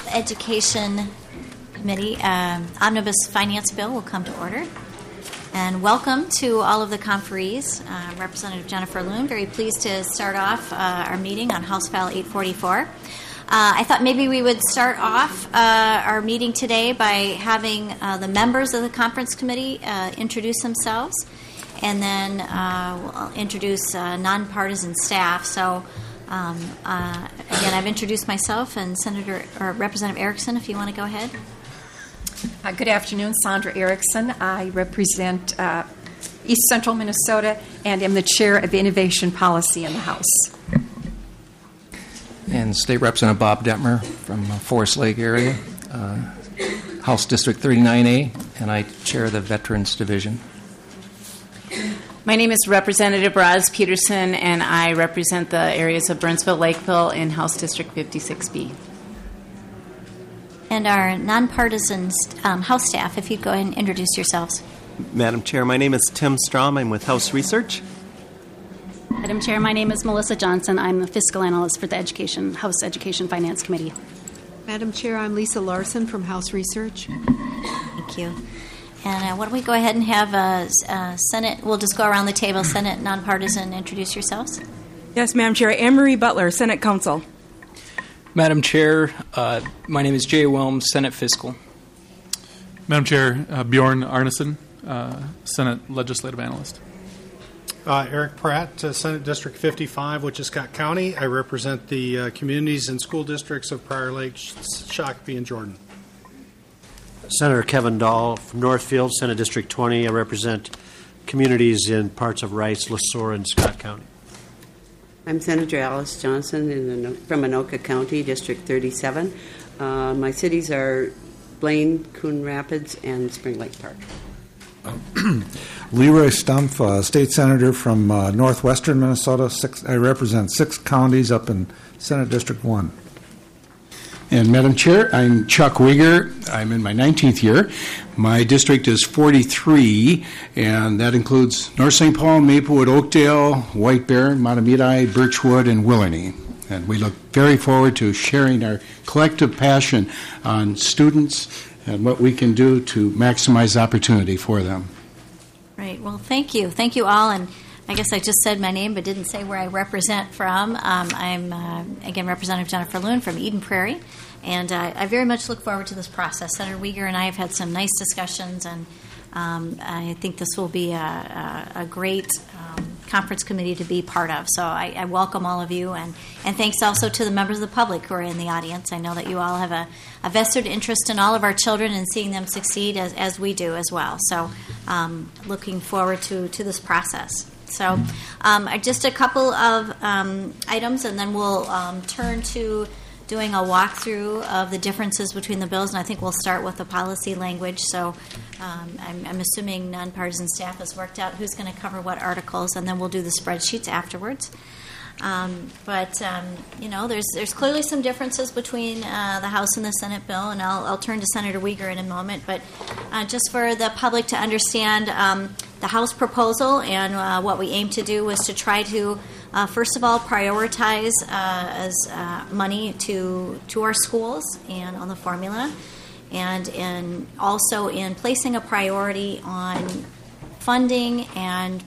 Education Committee Omnibus Finance Bill will come to order. And welcome to all of the conferees. Representative Jennifer Loon, very pleased to start off our meeting on House File 844. I thought maybe we would start off our meeting today by having the members of the conference committee introduce themselves, and then we'll introduce nonpartisan staff. So again, I've introduced myself, and Representative Erickson, if you want to go ahead. Good afternoon, Sandra Erickson. I represent East Central Minnesota and am the chair of Innovation Policy in the House. And State Representative Bob Detmer from Forest Lake area, House District 39A, and I chair the Veterans Division. My name is Representative Roz Peterson, and I represent the areas of Burnsville, Lakeville, in House District 56B. And our nonpartisan House staff, if you'd go ahead and introduce yourselves. Madam Chair, my name is Tim Strom. I'm with House Research. Madam Chair, my name is Melissa Johnson. I'm the fiscal analyst for the House Education Finance Committee. Madam Chair, I'm Lisa Larson from House Research. Thank you. And why don't we go ahead and have Senate, we'll just go around the table, Senate nonpartisan, introduce yourselves. Yes, Madam Chair. Anne-Marie Butler, Senate Counsel. Madam Chair, my name is Jay Wilms, Senate Fiscal. Madam Chair, Bjorn Arneson, Senate Legislative Analyst. Eric Pratt, Senate District 55, Wichita County. I represent the communities and school districts of Prior Lake, Shakopee, and Jordan. Senator Kevin Dahl from Northfield, Senate District 20. I represent communities in parts of Rice, LeSueur, and Scott County. I'm Senator Alice Johnson from Anoka County, District 37. My cities are Blaine, Coon Rapids, and Spring Lake Park. Leroy Stumpf, State Senator from northwestern Minnesota. I represent 6 counties up in Senate District 1. And Madam Chair, I'm Chuck Wigger. I'm in my 19th year. My district is 43, and that includes North St. Paul, Maplewood, Oakdale, White Bear, Matamidi, Birchwood, and Willarney. And we look very forward to sharing our collective passion on students and what we can do to maximize opportunity for them. Right. Well, thank you. Thank you all. And I guess I just said my name but didn't say where I represent from. I'm, again, Representative Jennifer Loon from Eden Prairie, and I very much look forward to this process. Senator Wieger and I have had some nice discussions, and I think this will be a great conference committee to be part of. So I welcome all of you, and thanks also to the members of the public who are in the audience. I know that you all have a vested interest in all of our children and seeing them succeed as we do as well. So looking forward to this process. So just a couple of items, and then we'll turn to doing a walkthrough of the differences between the bills, and I think we'll start with the policy language. So I'm assuming nonpartisan staff has worked out who's going to cover what articles, and then we'll do the spreadsheets afterwards. But there's clearly some differences between the House and the Senate bill, and I'll turn to Senator Wieger in a moment. But just for the public to understand, the House proposal and what we aim to do was to try to, first of all, prioritize as money to our schools and on the formula, and also in placing a priority on funding and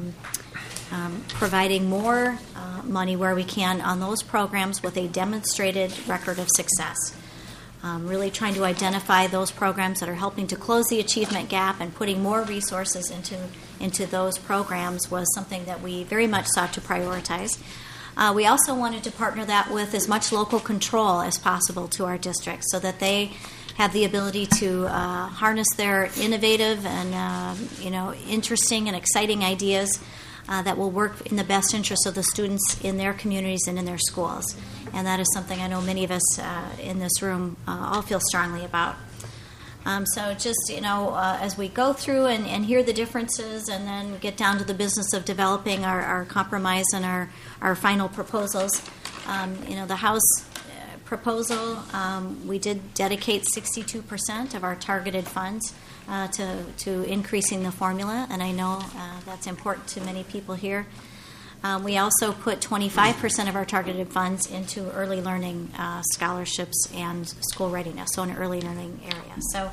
providing more money where we can on those programs with a demonstrated record of success. Really trying to identify those programs that are helping to close the achievement gap, and putting more resources into those programs was something that we very much sought to prioritize. We also wanted to partner that with as much local control as possible to our districts, so that they have the ability to harness their innovative and interesting and exciting ideas that will work in the best interest of the students in their communities and in their schools. And that is something I know many of us in this room all feel strongly about. So just, as we go through and hear the differences, and then get down to the business of developing our compromise and our final proposals, the House proposal, we did dedicate 62% of our targeted funds to increasing the formula, and I know that's important to many people here. We also put 25% of our targeted funds into early learning scholarships and school readiness, so an early learning area. So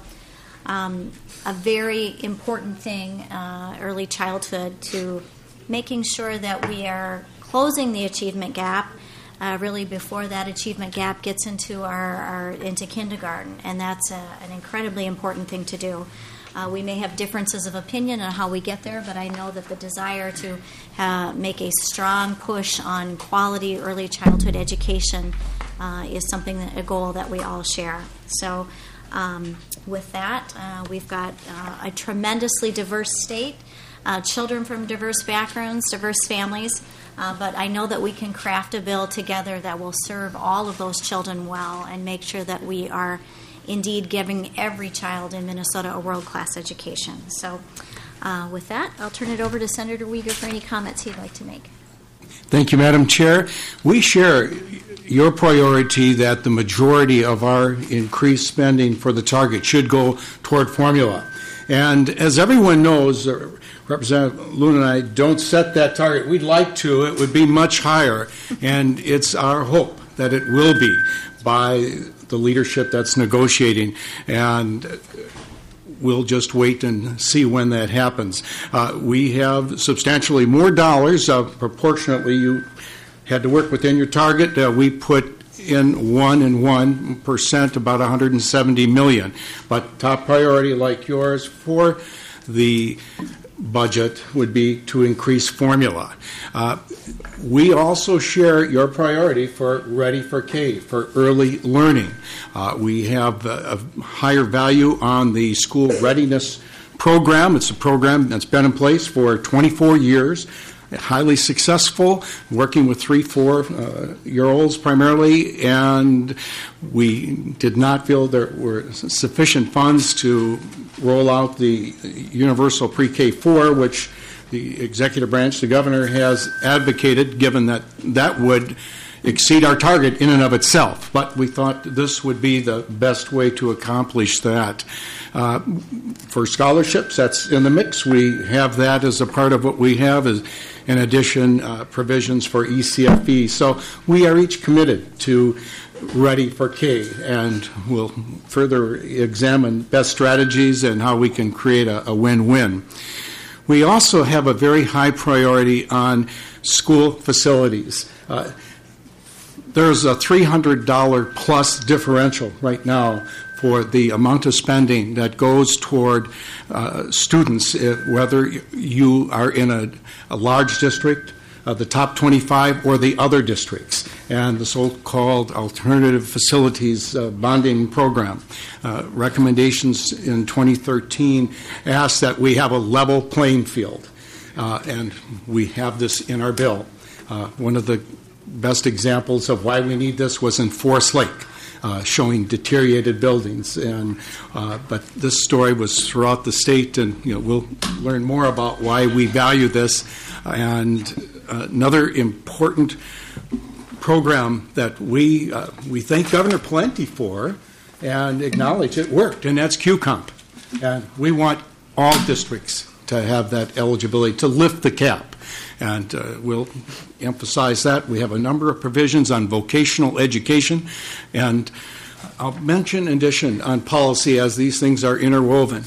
a very important thing, early childhood, to making sure that we are closing the achievement gap really before that achievement gap gets into into kindergarten, and that's an incredibly important thing to do. We may have differences of opinion on how we get there, but I know that the desire to make a strong push on quality early childhood education is something, a goal that we all share. So with that, we've got a tremendously diverse state, children from diverse backgrounds, diverse families, but I know that we can craft a bill together that will serve all of those children well and make sure that we are indeed giving every child in Minnesota a world-class education. So with that, I'll turn it over to Senator Uyghur for any comments he'd like to make. Thank you, Madam Chair. We share your priority that the majority of our increased spending for the target should go toward formula. And as everyone knows, Representative Loon and I don't set that target. We'd like to. It would be much higher. And it's our hope that it will be by the leadership that's negotiating. And we'll just wait and see when that happens. We have substantially more dollars. Proportionately, you had to work within your target. We put in 1%, about $170 million. But top priority, like yours, for the budget would be to increase formula. We also share your priority for Ready for K, for early learning. We have a higher value on the school readiness program. It's a program that's been in place for 24 years, highly successful, working with 3-4-year-olds primarily, and we did not feel there were sufficient funds to roll out the universal pre-K4, which the executive branch, the governor, has advocated, given that that would exceed our target in and of itself. But we thought this would be the best way to accomplish that. For scholarships, that's in the mix. We have that as a part of what we have, is in addition, provisions for ECFE. So we are each committed to Ready for K, and we'll further examine best strategies and how we can create a win-win. We also have a very high priority on school facilities. There's a $300 plus differential right now for the amount of spending that goes toward students, whether you are in a large district, the top 25, or the other districts, and the so-called alternative facilities bonding program. Recommendations in 2013 asked that we have a level playing field, and we have this in our bill. One of the best examples of why we need this was in Forest Lake, showing deteriorated buildings, and but this story was throughout the state, and we'll learn more about why we value this. And another important program that we thank Governor Pawlenty for and acknowledge it worked, and that's QComp. And we want all districts to have that eligibility to lift the cap. And we'll emphasize that. We have a number of provisions on vocational education. And I'll mention, in addition, on policy, as these things are interwoven,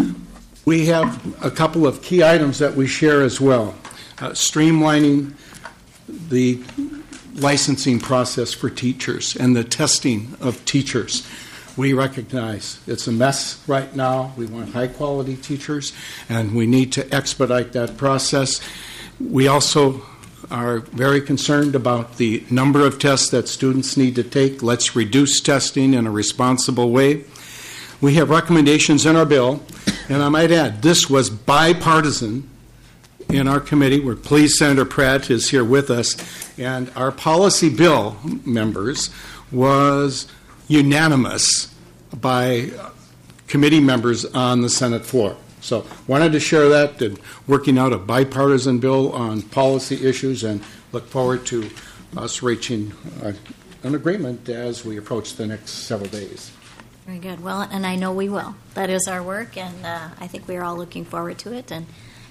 we have a couple of key items that we share as well. Streamlining the licensing process for teachers and the testing of teachers. We recognize it's a mess right now. We want high-quality teachers, and we need to expedite that process. We also are very concerned about the number of tests that students need to take. Let's reduce testing in a responsible way. We have recommendations in our bill, and I might add, this was bipartisan in our committee. We're pleased Senator Pratt is here with us, and our policy bill, members, was unanimous by committee members on the Senate floor. So wanted to share that, and working out a bipartisan bill on policy issues, and look forward to us reaching an agreement as we approach the next several days. Very good. Well, and I know we will. That is our work, and I think we are all looking forward to it. And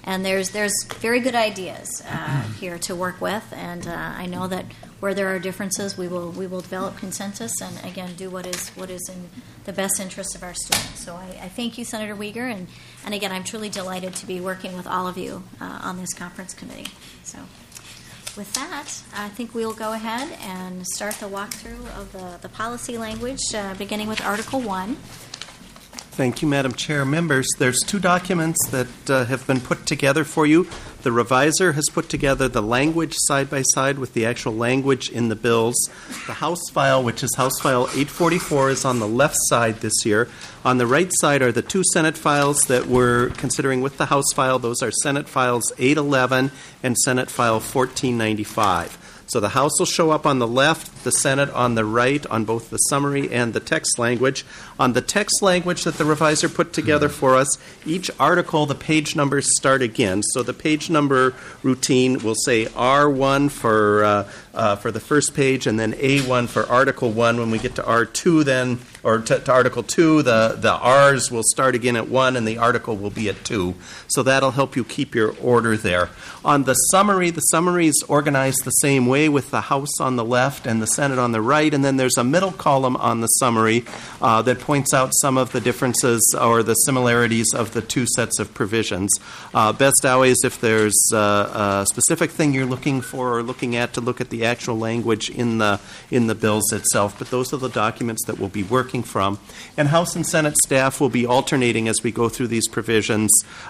And there's very good ideas here to work with, and I know that where there are differences, we will develop consensus and again do what is in the best interest of our students. So I thank you, Senator Uyghur, and again I'm truly delighted to be working with all of you on this conference committee. So with that, I think we'll go ahead and start the walkthrough of the policy language, beginning with Article 1. Thank you, Madam Chair. Members, there's two documents that have been put together for you. The reviser has put together the language side by side with the actual language in the bills. The House file, which is House File 844, is on the left side this year. On the right side are the two Senate files that we're considering with the House file. Those are Senate Files 811 and Senate File 1495. So the House will show up on the left, the Senate on the right, on both the summary and the text language. On the text language that the reviser put together for us, each article, the page numbers start again. So the page number routine will say R1 for the first page, and then A1 for Article 1. When we get to R2 then, or to Article 2, the R's will start again at 1, and the article will be at 2. So that'll help you keep your order there. On the summary is organized the same way with the House on the left and the Senate on the right, and then there's a middle column on the summary that points out some of the differences or the similarities of the two sets of provisions. Best always, if there's a specific thing you're looking for or looking at, to look at the actual language in the bills itself. But those are the documents that we'll be working from. And House and Senate staff will be alternating as we go through these provisions.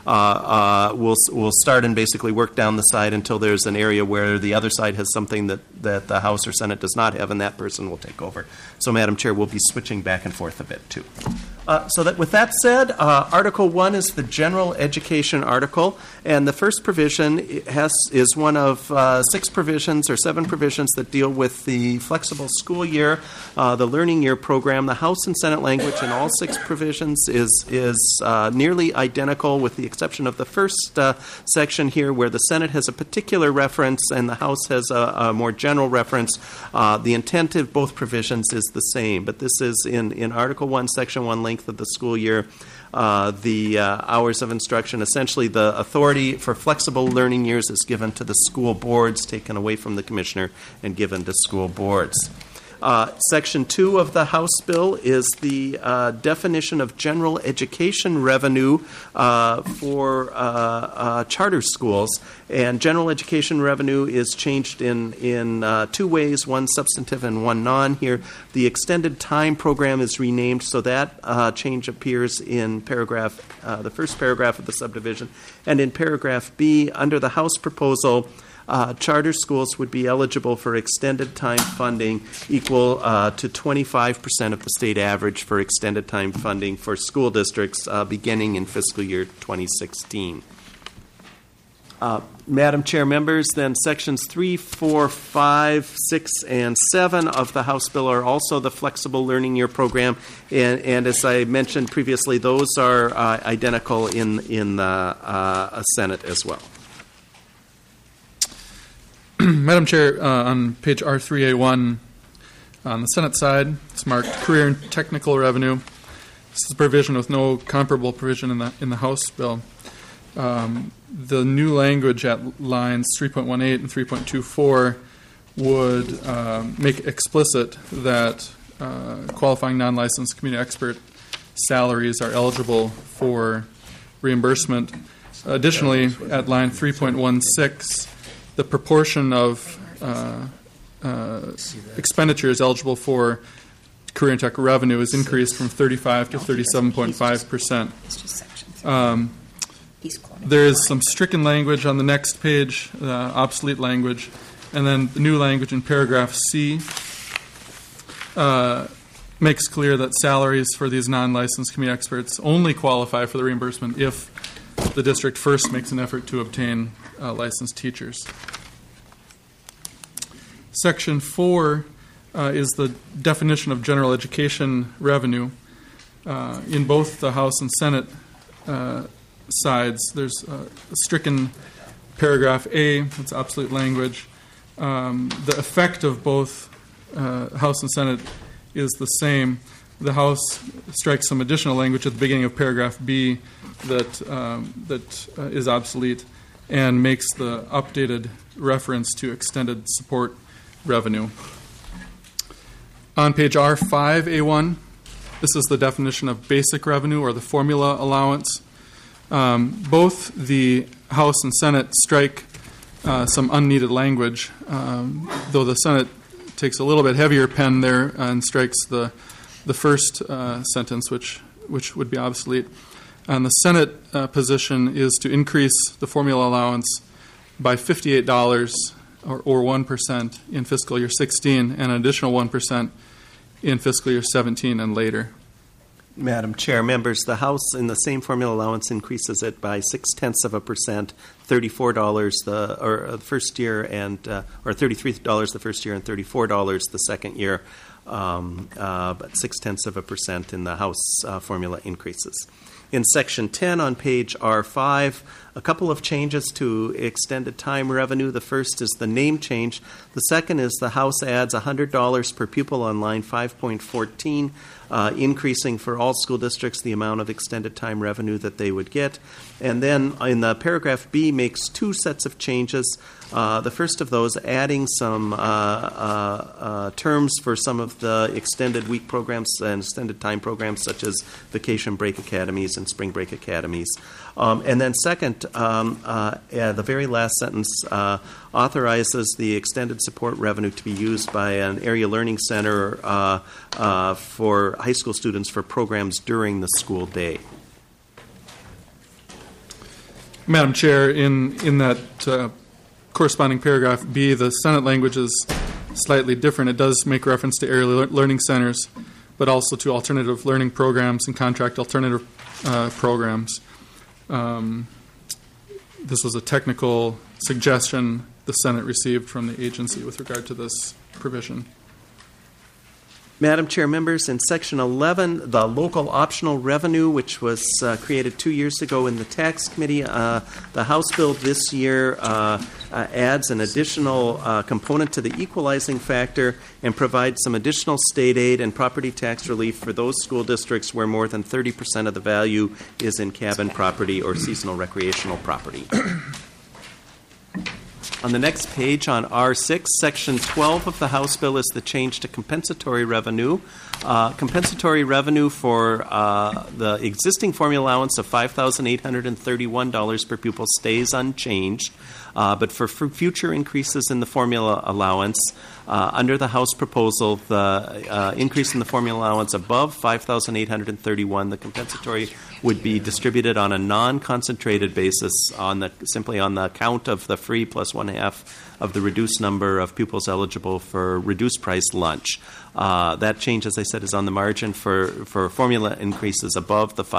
We'll start and basically work down the side until there's an area where the other side has something that the House or Senate does not have, and that person will take over. So, Madam Chair, we'll be switching back and forth a bit, too. With that said, Article 1 is the general education article, and the first provision is one of 6 provisions or 7 provisions that deal with the flexible school year, the learning year program. The House and Senate language in all 6 provisions is nearly identical, with the exception of the first section here, where the Senate has a particular reference and the House has a more general reference. The intent of both provisions is the same, but this is in Article 1, Section 1, length of the school year, the hours of instruction. Essentially, the authority for flexible learning years is given to the school boards, taken away from the commissioner and given to school boards. Section 2 of the House bill is the definition of general education revenue for charter schools. And general education revenue is changed in 2 ways, one substantive and one non here. The extended time program is renamed, so that change appears in the first paragraph of the subdivision. And in paragraph B, under the House proposal, charter schools would be eligible for extended time funding equal to 25% of the state average for extended time funding for school districts beginning in fiscal year 2016. Madam Chair, members, then sections 3, 4, 5, 6, and 7 of the House bill are also the flexible learning year program, and as I mentioned previously, those are identical in the Senate as well. Madam Chair, on page R3A1, on the Senate side, it's marked career and technical revenue. This is a provision with no comparable provision in the House bill. The new language at lines 3.18 and 3.24 would make explicit that qualifying non-licensed community expert salaries are eligible for reimbursement. Additionally, at line 3.16, the proportion of expenditures eligible for career and tech revenue is increased from 35 to 37.5%. There is some stricken language on the next page, obsolete language, and then the new language in paragraph C makes clear that salaries for these non-licensed community experts only qualify for the reimbursement if the district first makes an effort to obtain licensed teachers. Section 4 is the definition of general education revenue. In both the House and Senate sides, there's a stricken paragraph A, that's obsolete language. The effect of both House and Senate is the same. the House strikes some additional language at the beginning of paragraph B that is obsolete and makes the updated reference to extended support revenue. On page R5A1, this is the definition of basic revenue or the formula allowance. Both the House and Senate strike some unneeded language, though the Senate takes a little bit heavier pen there and strikes the first sentence, which would be obsolete. And the Senate position is to increase the formula allowance by $58 or 1% in fiscal year 16 and an additional 1% in fiscal year 17 and later. Madam Chair, members, the House in the same formula allowance increases it by 0.6%, $34 the first year and or $33 the first year and $34 the second year, but 0.6% in the House formula increases. In Section 10 on page R5, a couple of changes to extended time revenue. The first is the name change. The second is the House adds $100 per pupil on line 5.14, increasing for all school districts the amount of extended time revenue that they would get. And then in the paragraph B makes two sets of changes. The first of those adding some terms for some of the extended week programs and extended time programs such as vacation break academies and spring break academies. And then second, the very last sentence authorizes the extended support revenue to be used by an area learning center for high school students for programs during the school day. Madam Chair, in that corresponding paragraph B, the Senate language is slightly different. It does make reference to area learning centers, but also to alternative learning programs and contract alternative programs. This was a technical suggestion the Senate received from the agency with regard to this provision. Madam Chair, members, in Section 11, the local optional revenue, which was created 2 years ago in the Tax Committee, the House bill this year adds an additional component to the equalizing factor and provides some additional state aid and property tax relief for those school districts where more than 30% of the value is in cabin property or seasonal recreational property. On the next page, on R6, Section 12 of the House bill is the change to compensatory revenue. Compensatory revenue for the existing formula allowance of $5,831 per pupil stays unchanged, but for future increases in the formula allowance, under the House proposal, the increase in the formula allowance above $5,831, the compensatory would be distributed on a non-concentrated basis simply on the count of the free plus 1/2 of the reduced number of pupils eligible for reduced price lunch. That change, as I said, is on the margin for formula increases above the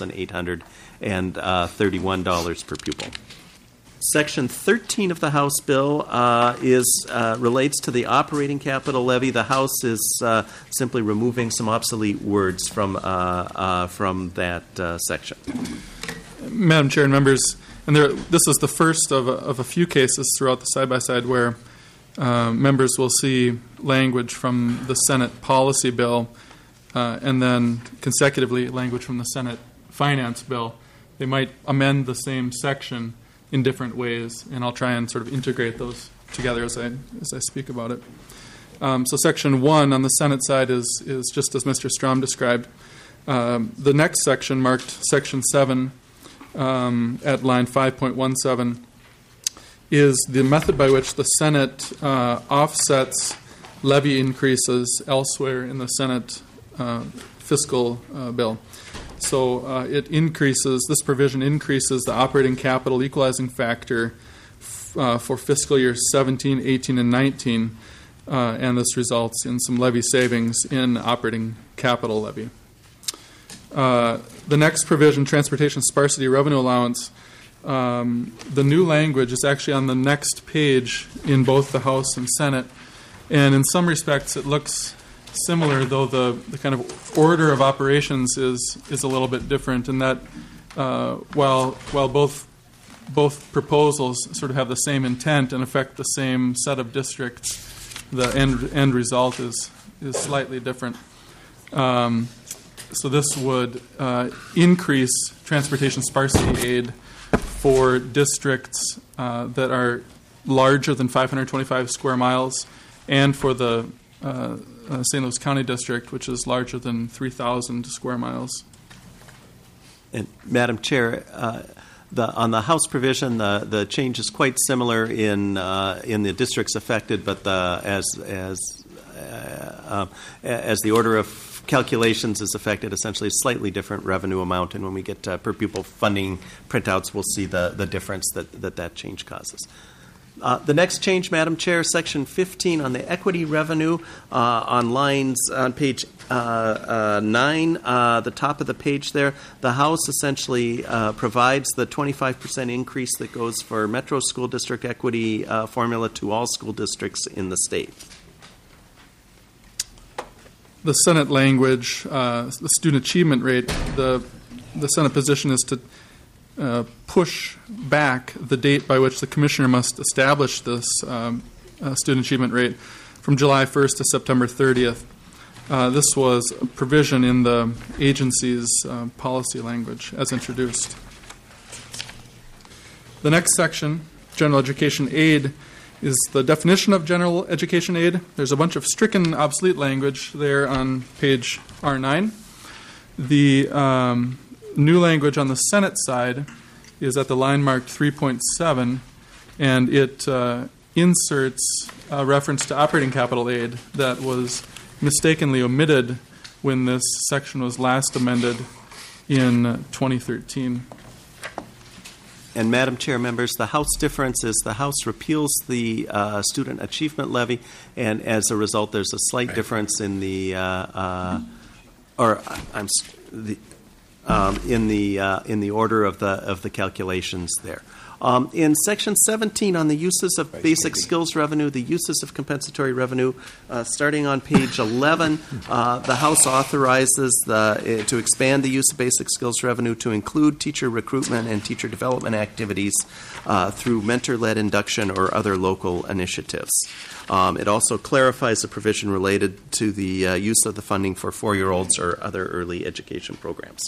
$5,831 per pupil. Section 13 of the House bill relates to the operating capital levy. The House is simply removing some obsolete words from that section. Madam Chair and members, this is the first of a few cases throughout the side-by-side where members will see language from the Senate policy bill and then consecutively language from the Senate finance bill. They might amend the same section in different ways, and I'll try and sort of integrate those together as I speak about it. So Section 1 on the Senate side is just as Mr. Strom described. The next section, marked Section 7 at line 5.17, is the method by which the Senate offsets levy increases elsewhere in the Senate fiscal bill. So this provision increases the operating capital equalizing factor for fiscal years 17, 18, and 19, and this results in some levy savings in operating capital levy. The next provision, transportation sparsity revenue allowance, the new language is actually on the next page in both the House and Senate, and in some respects it looks similar, though the kind of order of operations is a little bit different in that while both proposals sort of have the same intent and affect the same set of districts, the end result is slightly different. So this would increase transportation sparsity aid for districts that are larger than 525 square miles, and for the St. Louis County District, which is larger than 3,000 square miles. And Madam Chair, on the House provision, the change is quite similar in the districts affected, but as the order of calculations is affected, essentially a slightly different revenue amount. And when we get per pupil funding printouts, we'll see the difference that change causes. The next change, Madam Chair, Section 15 on the equity revenue on lines on page 9, the top of the page there. The House essentially provides the 25% increase that goes for Metro School District equity formula to all school districts in the state. The Senate language, the student achievement rate, the Senate position is to push back the date by which the commissioner must establish this student achievement rate from July 1st to September 30th. This was a provision in the agency's policy language as introduced. The next section, general education aid, is the definition of general education aid. There's a bunch of stricken obsolete language there on page R9. The new language on the Senate side is at the line marked 3.7, and it inserts a reference to operating capital aid that was mistakenly omitted when this section was last amended in 2013. And Madam Chair, members, the House difference is the House repeals the student achievement levy, and as a result, there's a slight difference in the in the order of the calculations there. In Section 17 on the uses of basic skills revenue, the uses of compensatory revenue, starting on page 11, the House authorizes to expand the use of basic skills revenue to include teacher recruitment and teacher development activities through mentor-led induction or other local initiatives. It also clarifies the provision related to the use of the funding for 4-year-olds or other early education programs.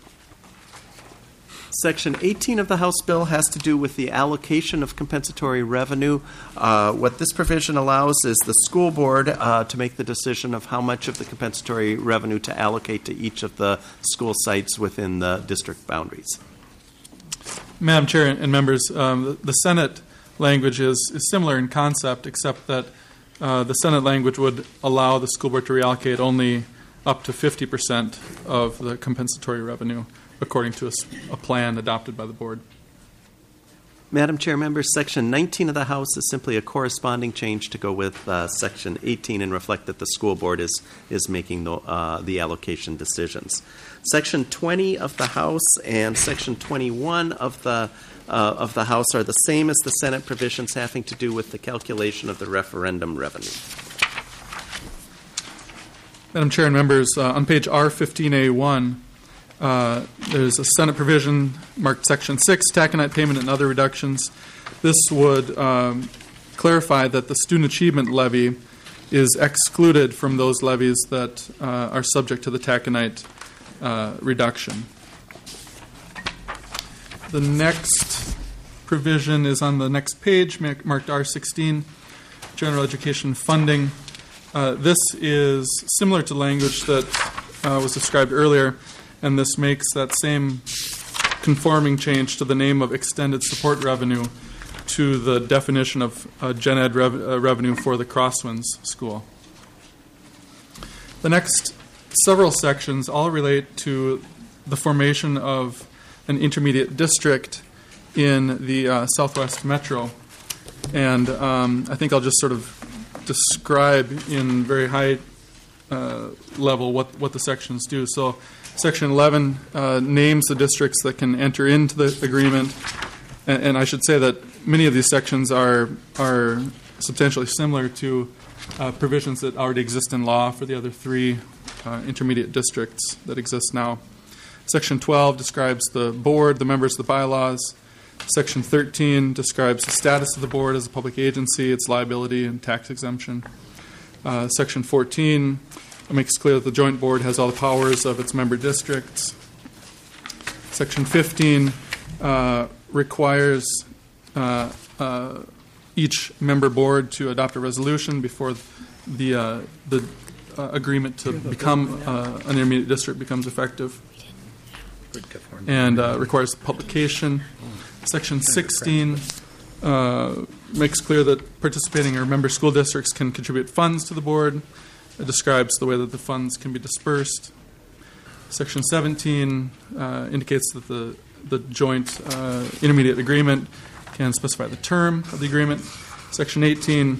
Section 18 of the House bill has to do with the allocation of compensatory revenue. What this provision allows is the school board to make the decision of how much of the compensatory revenue to allocate to each of the school sites within the district boundaries. Madam Chair and members, the Senate language is similar in concept, except that the Senate language would allow the school board to reallocate only up to 50% of the compensatory revenue, according to a plan adopted by the board. Madam Chair, members, Section 19 of the House is simply a corresponding change to go with Section 18 and reflect that the school board is making the allocation decisions. Section 20 of the House and Section 21 of the House are the same as the Senate provisions having to do with the calculation of the referendum revenue. Madam Chair and members, on page R15A1, there's a Senate provision marked Section 6, taconite payment and other reductions. This would clarify that the student achievement levy is excluded from those levies that are subject to the taconite reduction. The next provision is on the next page, marked R16, general education funding. This is similar to language that was described earlier, and this makes that same conforming change to the name of extended support revenue to the definition of gen ed revenue for the Crosswinds School. The next several sections all relate to the formation of an intermediate district in the Southwest Metro. And I think I'll just sort of describe in very high level what the sections do. So Section 11 names the districts that can enter into the agreement, and I should say that many of these sections are substantially similar to provisions that already exist in law for the other three intermediate districts that exist now. Section 12 describes the board, the members of the bylaws. Section 13 describes the status of the board as a public agency, its liability and tax exemption. Section 14 makes clear that the joint board has all the powers of its member districts. Section 15 requires each member board to adopt a resolution before the agreement to become an intermediate district becomes effective, and requires publication. Section 16 makes clear that participating or member school districts can contribute funds to the board. It describes the way that the funds can be dispersed. Section 17 indicates that the joint intermediate agreement can specify the term of the agreement. Section 18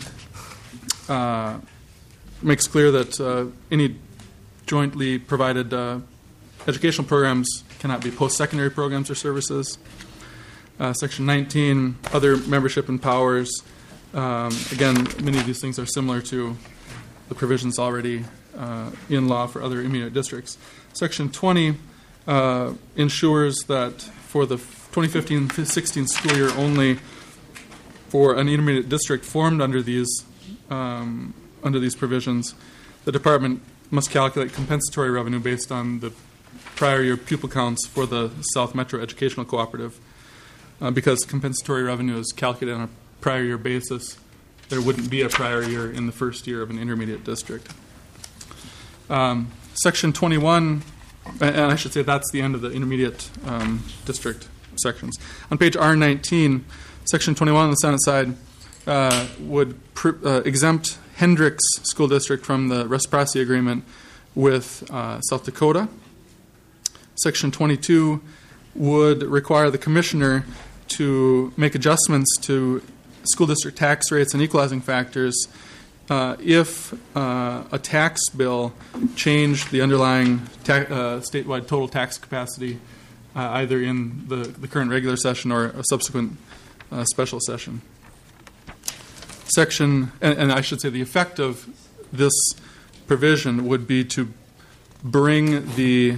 makes clear that any jointly provided educational programs cannot be post-secondary programs or services. Section 19, other membership and powers. Again, many of these things are similar to the provisions already in law for other intermediate districts. Section 20 ensures that for the 2015-16 school year only, for an intermediate district formed under these provisions, the department must calculate compensatory revenue based on the prior year pupil counts for the South Metro Educational Cooperative. Because compensatory revenue is calculated on a prior year basis, there wouldn't be a prior year in the first year of an intermediate district. Section 21, and I should say that's the end of the intermediate district sections. On page R19, Section 21 on the Senate side would exempt Hendricks School District from the reciprocity agreement with South Dakota. Section 22 would require the commissioner to make adjustments to school district tax rates and equalizing factors if a tax bill changed the underlying statewide total tax capacity either in the current regular session or a subsequent special session. And I should say the effect of this provision would be to bring the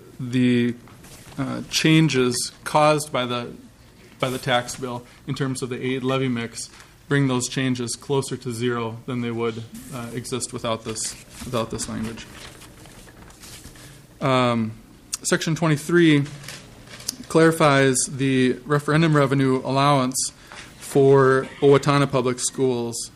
changes caused by the tax bill in terms of the aid levy mix, bring those changes closer to zero than they would exist without this language. Section 23 clarifies the referendum revenue allowance for Owatonna Public Schools.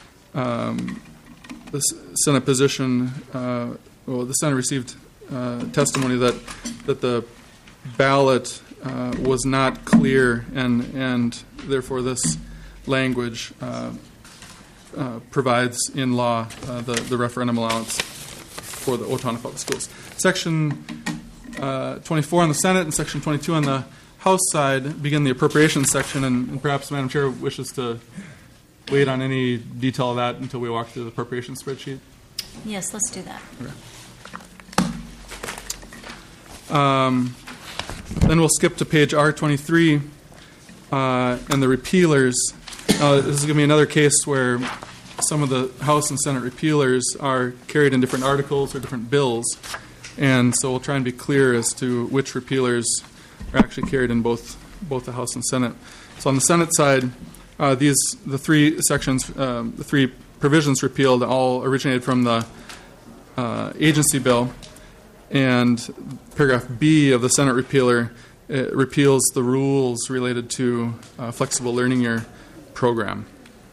The Senate position, the Senate received testimony that the ballot was not clear, and therefore this language provides in law the referendum allowance for the Owatonna Public Schools. Section 24 on the Senate and Section 22 on the House side begin the appropriations section, and perhaps Madam Chair wishes to wait on any detail of that until we walk through the appropriations spreadsheet. Yes, let's do that. Okay. Then we'll skip to page R23 and the repealers. This is going to be another case where some of the House and Senate repealers are carried in different articles or different bills, and so we'll try and be clear as to which repealers are actually carried in both the House and Senate. So on the Senate side, the three provisions repealed all originated from the agency bill, and paragraph B of the Senate repealer repeals the rules related to flexible learning year program.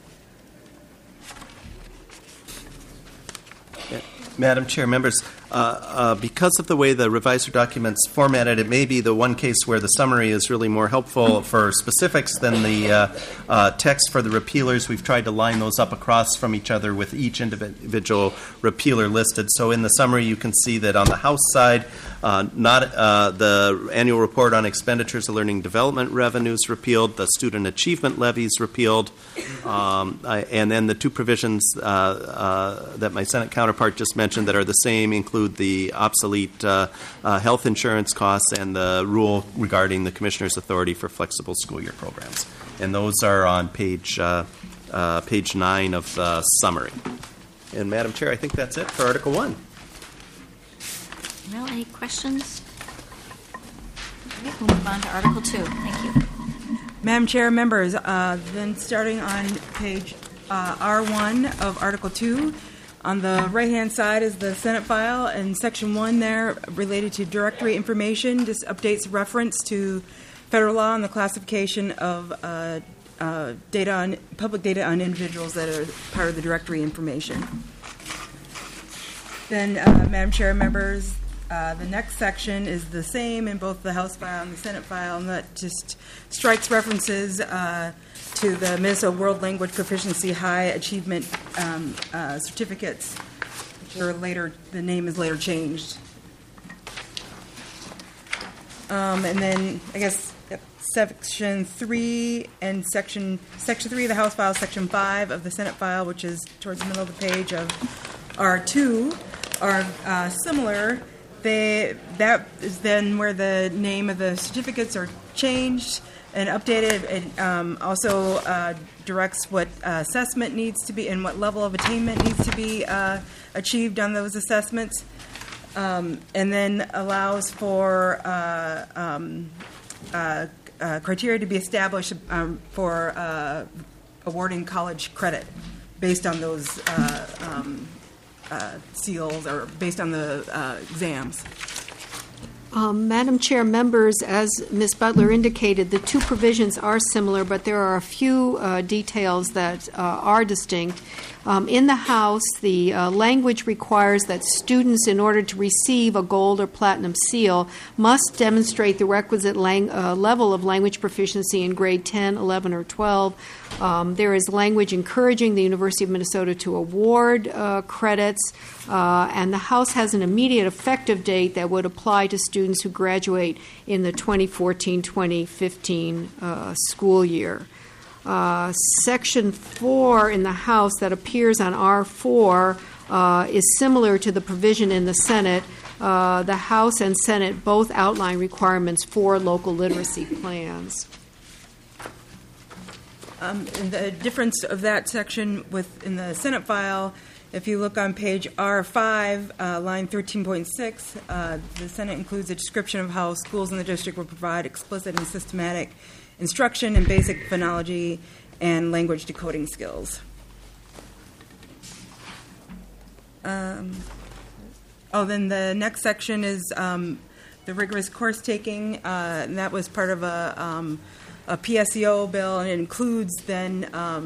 Madam Chair, members, because of the way the revisor document's formatted, it may be the one case where the summary is really more helpful for specifics than the text for the repealers. We've tried to line those up across from each other with each individual repealer listed. So in the summary, you can see that on the House side, the annual report on expenditures of learning development revenues repealed, the student achievement levies repealed, and then the two provisions that my Senate counterpart just mentioned that are the same include the obsolete health insurance costs and the rule regarding the Commissioner's authority for flexible school year programs. And those are on page 9 of the summary. And Madam Chair, I think that's it for Article 1. Well, any questions? Okay, we'll move on to Article 2. Thank you. Madam Chair, members, then starting on page R1 of Article 2, On the right-hand side is the Senate file, and Section 1 there related to directory information just updates reference to federal law and the classification of public data on individuals that are part of the directory information. Then, Madam Chair, members, the next section is the same in both the House file and the Senate file, and that just strikes references to the Minnesota World Language Proficiency High Achievement certificates, which are later, the name is later changed. And then, I guess, Section 3 and Section 3 of the House file, Section 5 of the Senate file, which is towards the middle of the page of R2, are similar. That is then where the name of the certificates are changed and updated. It also directs what assessment needs to be and what level of attainment needs to be achieved on those assessments, and then allows for criteria to be established for awarding college credit based on those seals or based on the exams. Madam Chair, members, as Ms. Butler indicated, the two provisions are similar, but there are a few details that are distinct. In the House, the language requires that students, in order to receive a gold or platinum seal, must demonstrate the requisite level of language proficiency in grade 10, 11, or 12. There is language encouraging the University of Minnesota to award credits, and the House has an immediate effective date that would apply to students who graduate in the 2014-2015 school year. Section 4 in the House that appears on R4 is similar to the provision in the Senate. The House and Senate both outline requirements for local literacy plans. And the difference of that section in the Senate file, if you look on page R5, line 13.6, the Senate includes a description of how schools in the district will provide explicit and systematic instruction in basic phonology and language decoding skills. Then the next section is the rigorous course taking, and that was part of a PSEO bill, and it includes then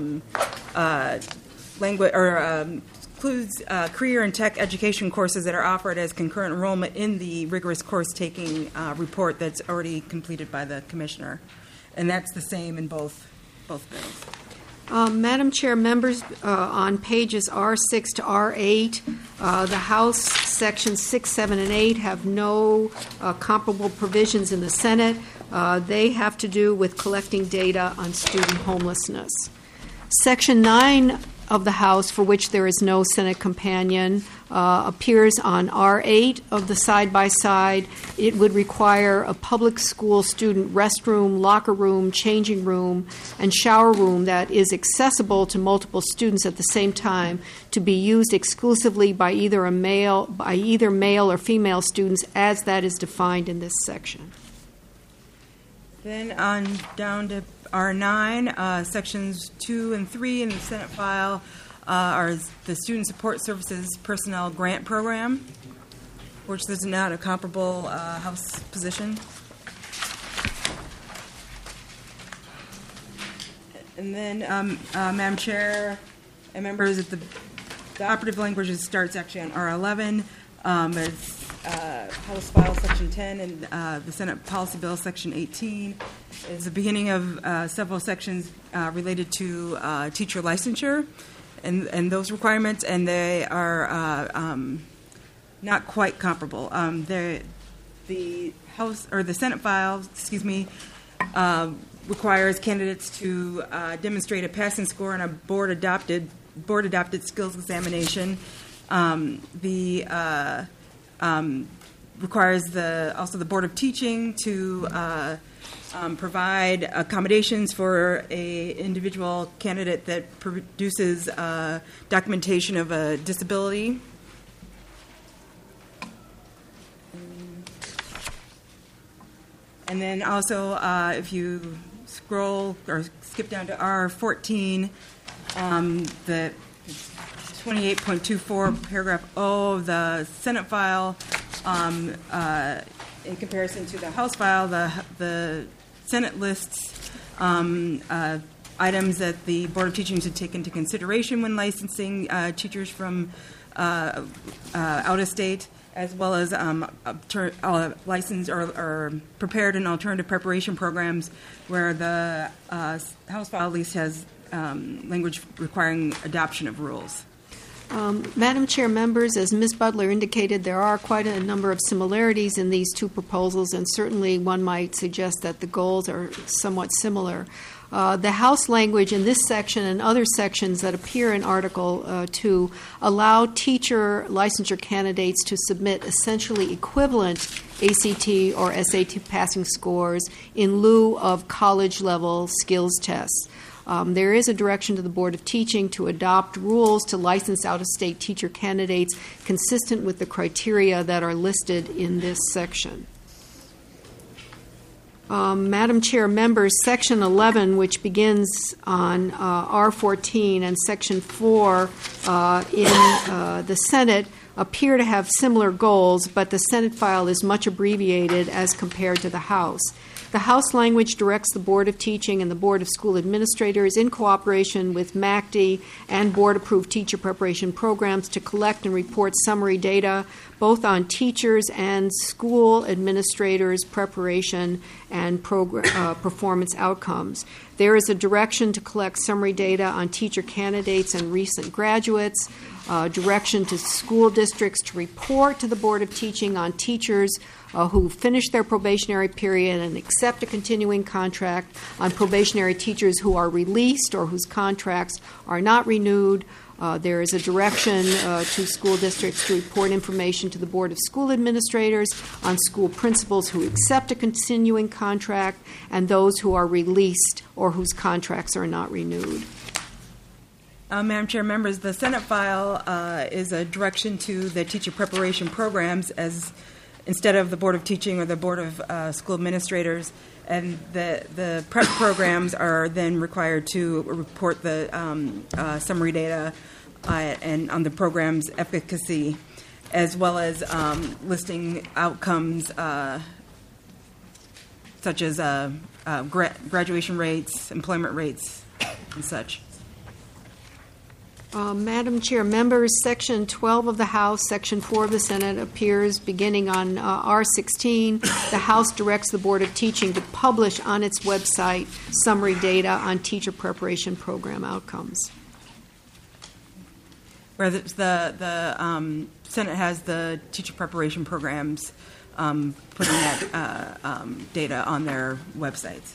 includes career and tech education courses that are offered as concurrent enrollment in the rigorous course taking report that's already completed by the commissioner. And that's the same in both bills. Madam Chair, members, on pages R6 to R8, the House sections 6, 7, and 8 have no comparable provisions in the Senate. They have to do with collecting data on student homelessness. Section 9 of the House, for which there is no Senate companion, appears on R8 of the side-by-side. It would require a public school student restroom, locker room, changing room, and shower room that is accessible to multiple students at the same time to be used exclusively by either male or female students as that is defined in this section. Then on down to R9, sections 2 and 3 in the Senate file are the Student Support Services Personnel Grant Program, which is not a comparable House position. And then, Madam Chair and members, the operative language starts actually on R11. It's House File Section 10 and the Senate Policy Bill Section 18 is the beginning of several sections related to teacher licensure and those requirements, and they are not quite comparable. The House or the Senate file, requires candidates to demonstrate a passing score on a board adopted skills examination. Requires also the Board of Teaching to provide accommodations for a individual candidate that produces documentation of a disability. And then also, if you scroll or skip down to R14, 28.24, paragraph O of the Senate file. In comparison to the House file, the Senate lists items that the Board of Teaching should take into consideration when licensing teachers from out of state, as well as licensed or prepared and alternative preparation programs, where the House file at least has language requiring adoption of rules. Madam Chair, members, as Ms. Butler indicated, there are quite a number of similarities in these two proposals, and certainly one might suggest that the goals are somewhat similar. The House language in this section and other sections that appear in Article 2 allow teacher licensure candidates to submit essentially equivalent ACT or SAT passing scores in lieu of college-level skills tests. There is a direction to the Board of Teaching to adopt rules to license out-of-state teacher candidates consistent with the criteria that are listed in this section. Madam Chair, members, Section 11, which begins on R14, and Section 4 in the Senate appear to have similar goals, but the Senate file is much abbreviated as compared to the House. The House language directs the Board of Teaching and the Board of School Administrators, in cooperation with MACD and board-approved teacher preparation programs, to collect and report summary data both on teachers and school administrators' preparation and performance outcomes. There is a direction to collect summary data on teacher candidates and recent graduates, direction to school districts to report to the Board of Teaching on teachers who finish their probationary period and accept a continuing contract, on probationary teachers who are released or whose contracts are not renewed. There is a direction to school districts to report information to the Board of School Administrators on school principals who accept a continuing contract and those who are released or whose contracts are not renewed. Madam Chair, members, the Senate file is a direction to the teacher preparation programs as instead of the Board of Teaching or the Board of School Administrators, and the prep programs are then required to report the summary data and on the program's efficacy, as well as listing outcomes such as graduation rates, employment rates, and such. Madam Chair, members, Section 12 of the House, Section 4 of the Senate appears beginning on R16. The House directs the Board of Teaching to publish on its website summary data on teacher preparation program outcomes. Where the Senate has the teacher preparation programs putting that data on their websites.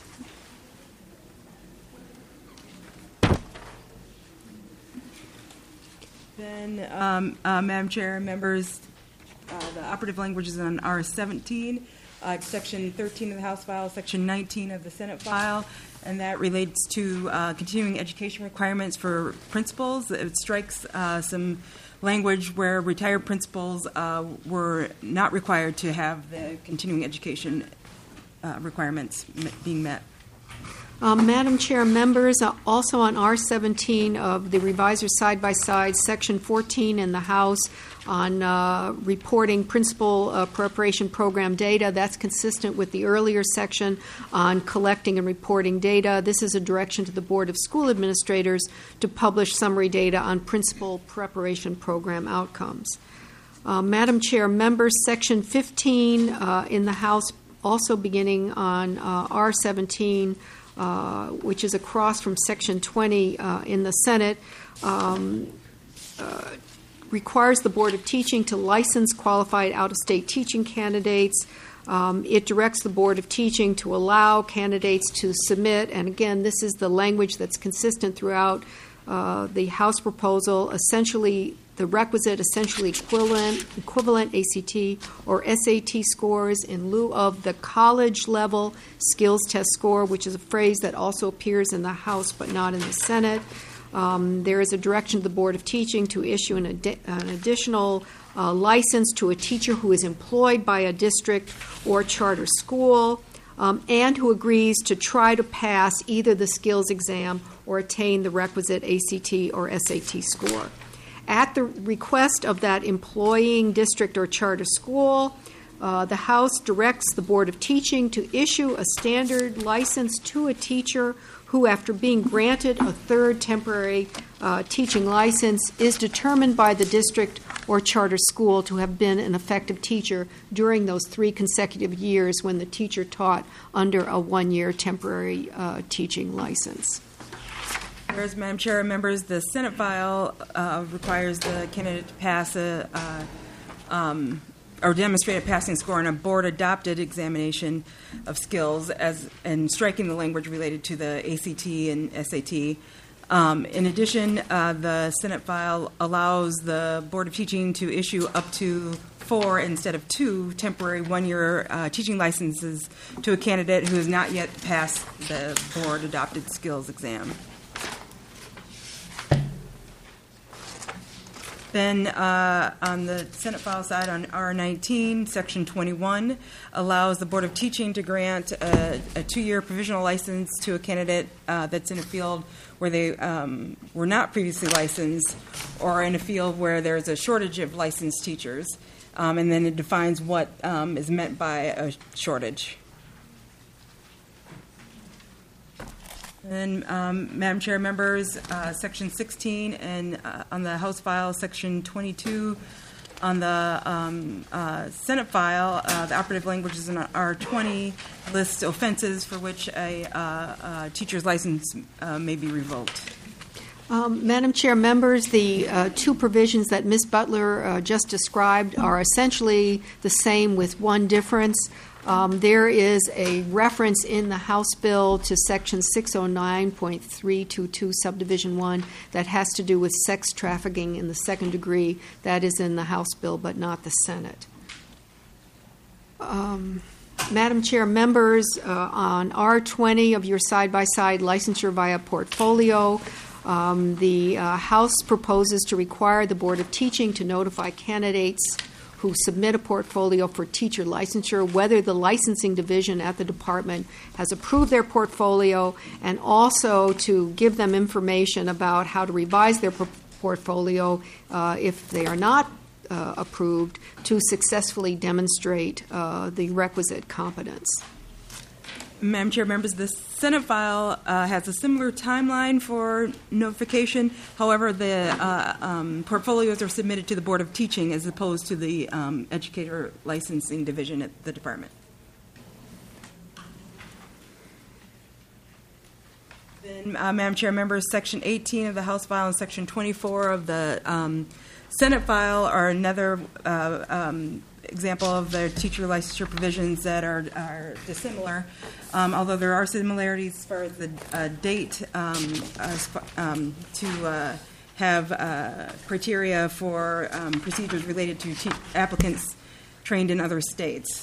Then, Madam Chair, members, the operative language is on R17, Section 13 of the House file, Section 19 of the Senate file, and that relates to continuing education requirements for principals. It strikes some language where retired principals were not required to have the continuing education requirements being met. Madam Chair, members, also on R17 of the reviser side-by-side, Section 14 in the House on reporting principal preparation program data. That's consistent with the earlier section on collecting and reporting data. This is a direction to the Board of School Administrators to publish summary data on principal preparation program outcomes. Madam Chair, members, Section 15 in the House, also beginning on R17, which is across from Section 20 in the Senate, requires the Board of Teaching to license qualified out-of-state teaching candidates. It directs the Board of Teaching to allow candidates to submit, and again, this is the language that's consistent throughout the House proposal, essentially the requisite essentially equivalent ACT or SAT scores in lieu of the college-level skills test score, which is a phrase that also appears in the House but not in the Senate. There is a direction to the Board of Teaching to issue an additional license to a teacher who is employed by a district or charter school and who agrees to try to pass either the skills exam or attain the requisite ACT or SAT score. At the request of that employing district or charter school, the House directs the Board of Teaching to issue a standard license to a teacher who, after being granted a third temporary teaching license, is determined by the district or charter school to have been an effective teacher during those 3 consecutive years when the teacher taught under a 1-year temporary teaching license. Whereas, Madam Chair, members, the Senate file requires the candidate to pass or demonstrate a passing score on a board-adopted examination of skills, and striking the language related to the ACT and SAT. In addition, the Senate file allows the Board of Teaching to issue up to 4 instead of 2 temporary 1-year teaching licenses to a candidate who has not yet passed the board-adopted skills exam. Then on the Senate file side, on R19, Section 21 allows the Board of Teaching to grant a 2-year provisional license to a candidate that's in a field where they were not previously licensed, or in a field where there's a shortage of licensed teachers. And then it defines what is meant by a shortage. And Madam Chair, members, Section 16 and on the House file, Section 22 on the Senate file, the operative languages in R20 lists offenses for which a teacher's license may be revoked. Madam Chair, members, the 2 provisions that Ms. Butler just described are essentially the same with one difference. There is a reference in the House bill to Section 609.322 Subdivision 1 that has to do with sex trafficking in the 2nd degree. That is in the House bill, but not the Senate. Madam Chair, members, on R20 of your side-by-side licensure via portfolio, the House proposes to require the Board of Teaching to notify candidates who submit a portfolio for teacher licensure whether the licensing division at the department has approved their portfolio, and also to give them information about how to revise their portfolio if they are not approved, to successfully demonstrate the requisite competence. Madam Chair, members, the Senate file has a similar timeline for notification. However, the portfolios are submitted to the Board of Teaching as opposed to the Educator Licensing Division at the department. Then, Madam Chair, members, Section 18 of the House file and Section 24 of the Senate file are another example of the teacher licensure provisions that are dissimilar, although there are similarities as far as the date to have criteria for procedures related to applicants trained in other states.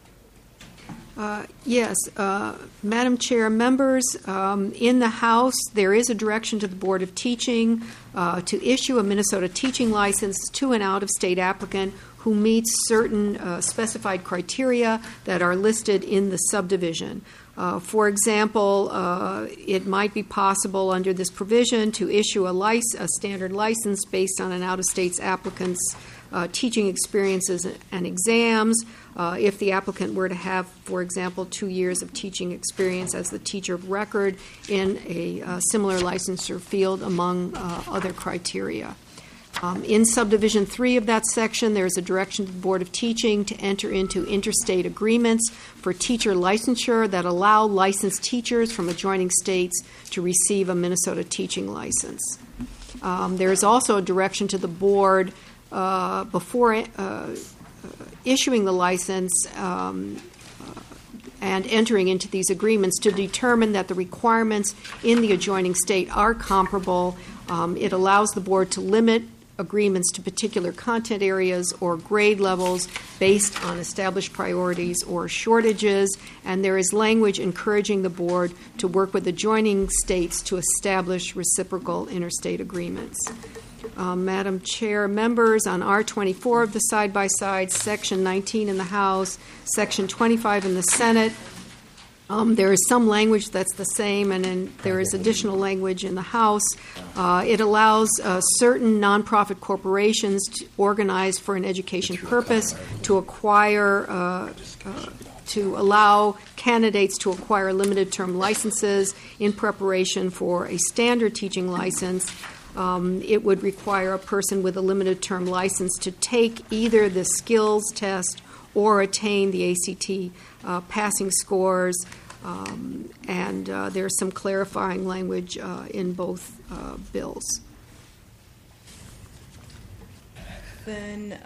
Yes, Madam Chair, members, in the House there is a direction to the Board of Teaching to issue a Minnesota teaching license to an out-of-state applicant who meets certain specified criteria that are listed in the subdivision. For example, it might be possible under this provision to issue a standard license based on an out-of-state applicant's teaching experiences and exams. If the applicant were to have, for example, 2 years of teaching experience as the teacher of record in a similar licensure field, among other criteria. In Subdivision 3 of that section, there is a direction to the Board of Teaching to enter into interstate agreements for teacher licensure that allow licensed teachers from adjoining states to receive a Minnesota teaching license. There is also a direction to the Board before issuing the license and entering into these agreements to determine that the requirements in the adjoining state are comparable. It allows the Board to limit agreements to particular content areas or grade levels based on established priorities or shortages, and there is language encouraging the Board to work with adjoining states to establish reciprocal interstate agreements. Madam Chair, members, on R24 of the side-by-side, Section 19 in the House, Section 25 in the Senate, There is some language that's the same, and then there is additional language in the House. It allows certain nonprofit corporations to organize for an education purpose to acquire, to allow candidates to acquire limited-term licenses in preparation for a standard teaching license. It would require a person with a limited-term license to take either the skills test or attain the ACT passing scores, and there's some clarifying language in both bills. Then,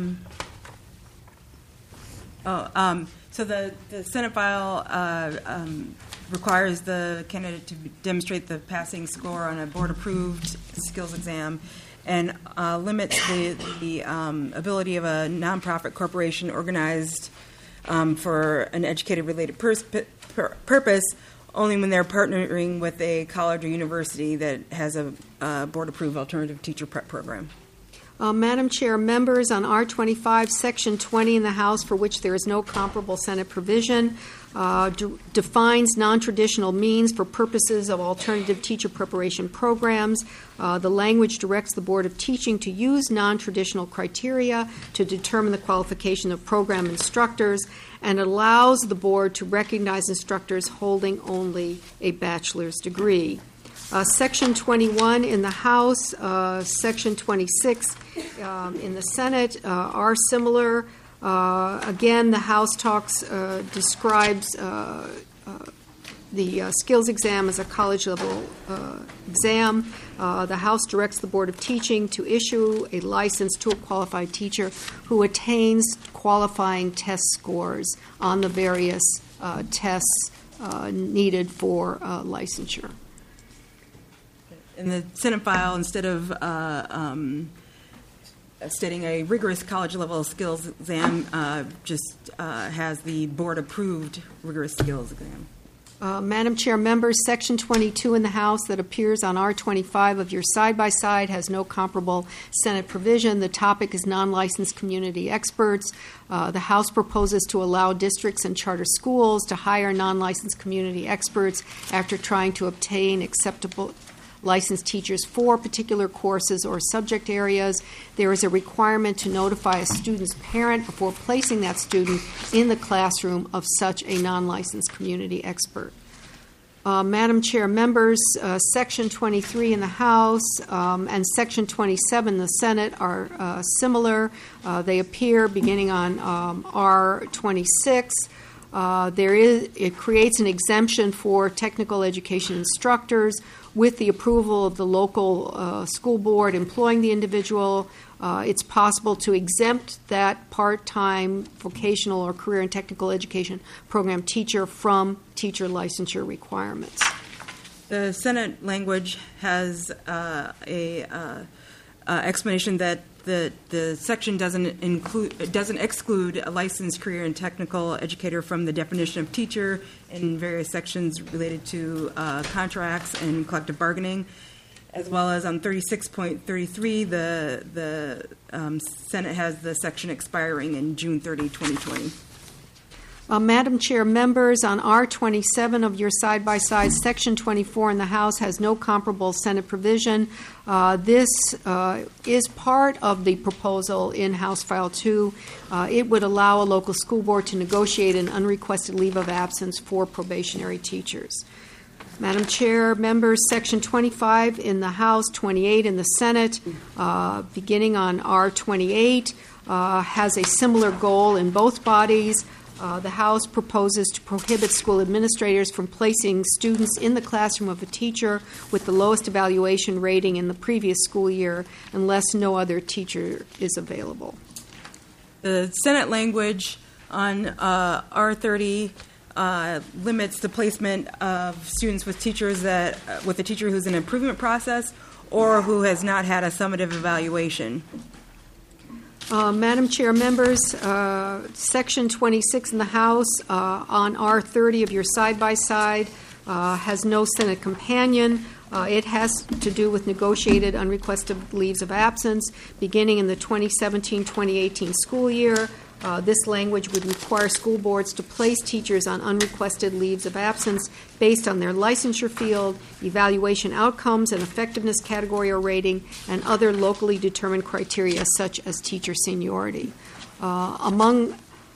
so the Senate file requires the candidate to demonstrate the passing score on a board-approved skills exam, and limits the ability of a nonprofit corporation organized for an educator-related purpose only when they're partnering with a college or university that has a board-approved alternative teacher prep program. Madam Chair, members, on R25, Section 20 in the House, for which there is no comparable Senate provision, defines non-traditional means for purposes of alternative teacher preparation programs. The language directs the Board of Teaching to use non-traditional criteria to determine the qualification of program instructors, and allows the Board to recognize instructors holding only a bachelor's degree. Section 21 in the House, Section 26 in the Senate are similar. Again, the House describes the skills exam as a college-level exam. The House directs the Board of Teaching to issue a license to a qualified teacher who attains qualifying test scores on the various tests needed for licensure. In the Senate file, instead of stating a rigorous college-level skills exam, just has the board-approved rigorous skills exam. Madam Chair, members, Section 22 in the House that appears on R25 of your side-by-side has no comparable Senate provision. The topic is non-licensed community experts. The House proposes to allow districts and charter schools to hire non-licensed community experts after trying to obtain acceptable licensed teachers for particular courses or subject areas. There is a requirement to notify a student's parent before placing that student in the classroom of such a non-licensed community expert. Madam Chair, members, Section 23 in the House and Section 27 in the Senate are similar. They appear beginning on R26. It creates an exemption for technical education instructors with the approval of the local school board employing the individual. It's possible to exempt that part-time vocational or career and technical education program teacher from teacher licensure requirements. The Senate language has a explanation that the section doesn't exclude a licensed career and technical educator from the definition of teacher in various sections related to contracts and collective bargaining, as well as on 36.33, the Senate has the section expiring in June 30, 2020. Madam Chair, members, on R27 of your side-by-side, Section 24 in the House has no comparable Senate provision. This is part of the proposal in House File 2. It would allow a local school board to negotiate an unrequested leave of absence for probationary teachers. Madam Chair, members, Section 25 in the House, 28 in the Senate, beginning on R28, has a similar goal in both bodies. The House proposes to prohibit school administrators from placing students in the classroom of a teacher with the lowest evaluation rating in the previous school year unless no other teacher is available. The Senate language on R30 limits the placement of students with teachers with a teacher who's in an improvement process or who has not had a summative evaluation. Madam Chair, members, Section 26 in the House on R30 of your side-by-side has no Senate companion. It has to do with negotiated unrequested leaves of absence beginning in the 2017-2018 school year. This language would require school boards to place teachers on unrequested leaves of absence based on their licensure field, evaluation outcomes, and effectiveness category or rating, and other locally determined criteria such as teacher seniority. Among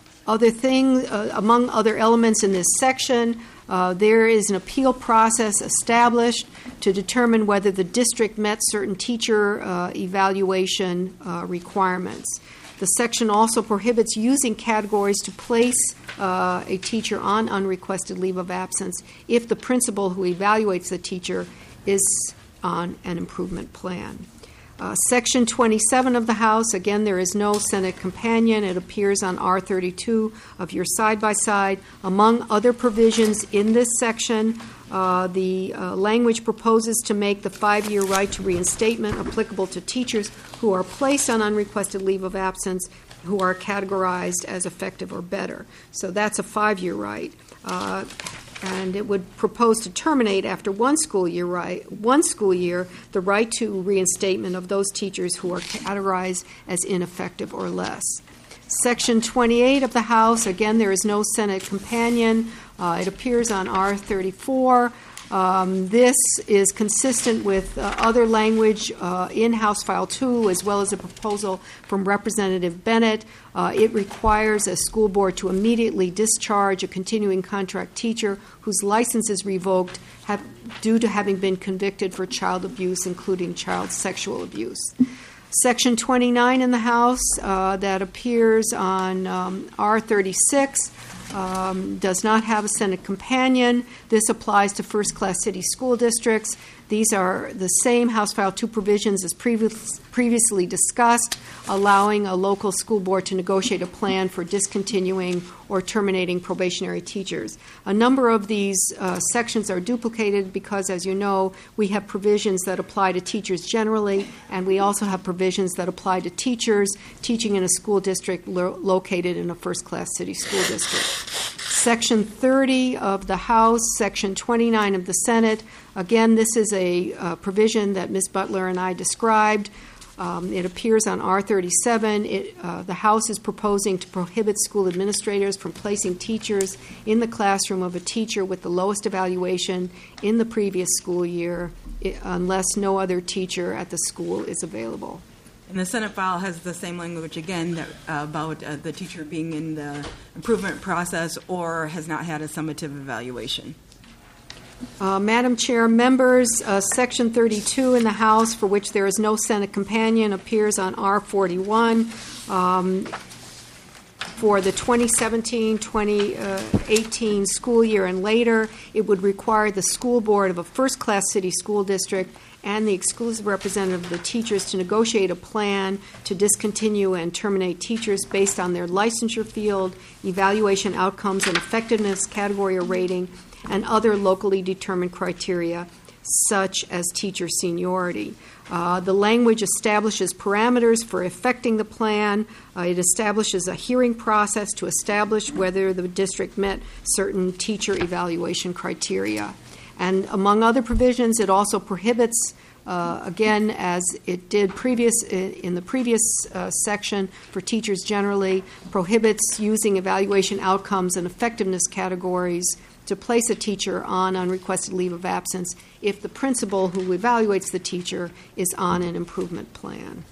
other elements in this section, there is an appeal process established to determine whether the district met certain teacher evaluation requirements. The section also prohibits using categories to place a teacher on unrequested leave of absence if the principal who evaluates the teacher is on an improvement plan. Section 27 of the House, again, there is no Senate companion. It appears on R32 of your side-by-side. Among other provisions in this section, the language proposes to make the 5-year right to reinstatement applicable to teachers who are placed on unrequested leave of absence who are categorized as effective or better. So that's a 5-year right. And it would propose to terminate after one school year the right to reinstatement of those teachers who are categorized as ineffective or less. Section 28 of the House, again, there is no Senate companion. It appears on R34. This is consistent with other language in House File 2, as well as a proposal from Representative Bennett. It requires a school board to immediately discharge a continuing contract teacher whose license is revoked due to having been convicted for child abuse, including child sexual abuse. Section 29 in the House that appears on R36 does not have a Senate companion. This applies to first-class city school districts. These are the same House File 2 provisions as previously discussed, allowing a local school board to negotiate a plan for discontinuing or terminating probationary teachers. A number of these sections are duplicated because, as you know, we have provisions that apply to teachers generally, and we also have provisions that apply to teachers teaching in a school district located in a first-class city school district. Section 30 of the House, Section 29 of the Senate. Again, this is a provision that Ms. Butler and I described. It appears on R37. The House is proposing to prohibit school administrators from placing teachers in the classroom of a teacher with the lowest evaluation in the previous school year unless no other teacher at the school is available. And the Senate file has the same language again that, about the teacher being in the improvement process or has not had a summative evaluation. Madam Chair, members, Section 32 in the House, for which there is no Senate companion, appears on R41. For the 2017-2018 school year and later, it would require the school board of a first-class city school district and the exclusive representative of the teachers to negotiate a plan to discontinue and terminate teachers based on their licensure field, evaluation outcomes, and effectiveness category or rating, and other locally determined criteria, such as teacher seniority. The language establishes parameters for effecting the plan. It establishes a hearing process to establish whether the district met certain teacher evaluation criteria. And among other provisions, it also prohibits, again, as it did in the previous section for teachers generally, prohibits using evaluation outcomes and effectiveness categories to place a teacher on unrequested leave of absence if the principal who evaluates the teacher is on an improvement plan.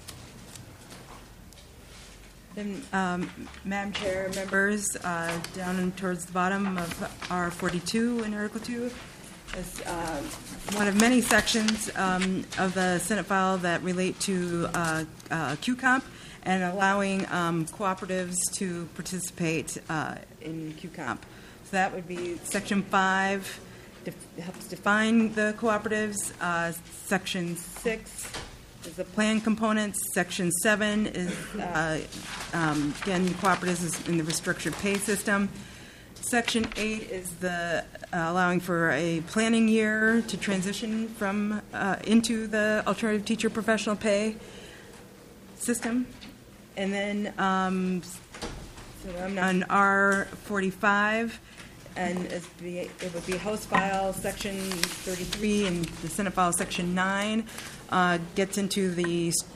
Then, Madam Chair, members, down towards the bottom of R42 in Article 2 is one of many sections of the Senate file that relate to QComp and allowing cooperatives to participate in QComp. So that would be Section 5 helps define the cooperatives. Section 6 is the plan components. Section 7 is, again, cooperatives is in the restructured pay system. Section 8 is the allowing for a planning year to transition from into the alternative teacher professional pay system. And then so I'm on R45, and it would be House File Section 33 and the Senate File Section 9 gets into the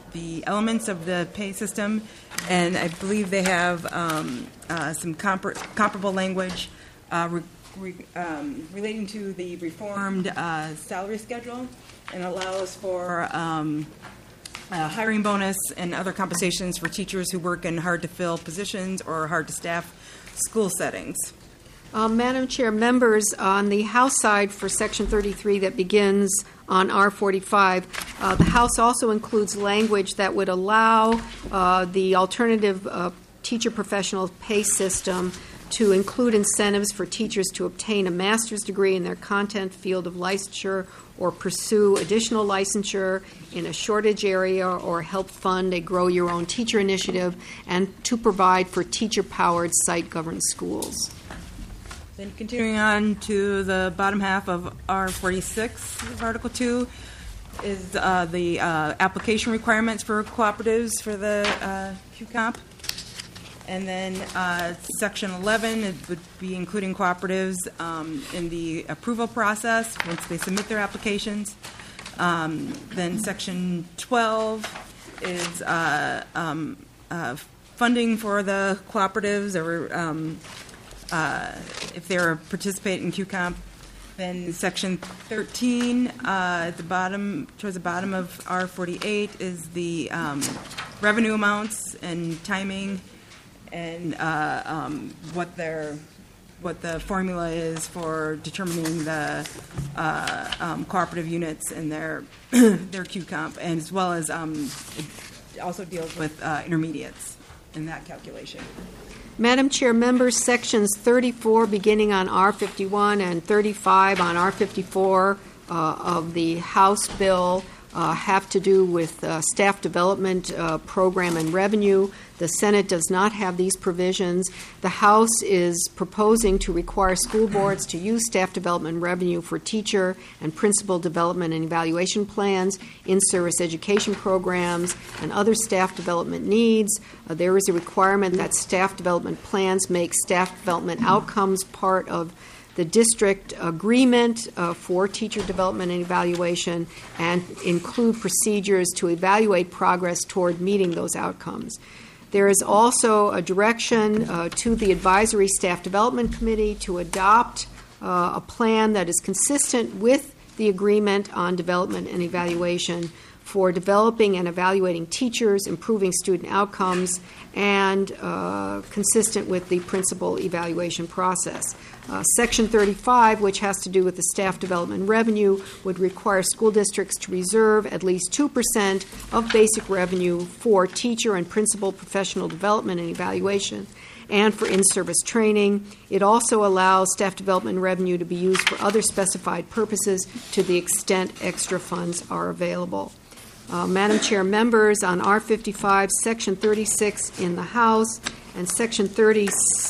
the elements of the pay system, and I believe they have some comparable language relating to the reformed salary schedule, and allows for a hiring bonus and other compensations for teachers who work in hard-to-fill positions or hard-to-staff school settings. Madam Chair, members, on the House side for Section 33 that begins on R45, the House also includes language that would allow the alternative teacher professional pay system to include incentives for teachers to obtain a master's degree in their content field of licensure or pursue additional licensure in a shortage area or help fund a Grow Your Own Teacher initiative, and to provide for teacher-powered site-governed schools. Then continuing on to the bottom half of R46 of Article 2 is the application requirements for cooperatives for the QComp. And then Section 11, it would be including cooperatives in the approval process once they submit their applications. Then Section 12 is funding for the cooperatives or if they're participating in QComp. Then Section 13 at the bottom, towards the bottom of R48, is the revenue amounts and timing, and what the formula is for determining the cooperative units in their QComp, and as well as it also deals with intermediates in that calculation. Madam Chair, members, Sections 34 beginning on R51 and 35 on R54 of the House bill have to do with staff development program and revenue. The Senate does not have these provisions. The House is proposing to require school boards to use staff development revenue for teacher and principal development and evaluation plans, in-service education programs, and other staff development needs. There is a requirement that staff development plans make staff development outcomes part of the district agreement for teacher development and evaluation, and include procedures to evaluate progress toward meeting those outcomes. There is also a direction to the Advisory Staff Development Committee to adopt a plan that is consistent with the agreement on development and evaluation for developing and evaluating teachers, improving student outcomes, and consistent with the principal evaluation process. Section 35, which has to do with the staff development revenue, would require school districts to reserve at least 2% of basic revenue for teacher and principal professional development and evaluation and for in-service training. It also allows staff development revenue to be used for other specified purposes to the extent extra funds are available. Madam Chair, members, on R55, Section 36 in the House and Section 30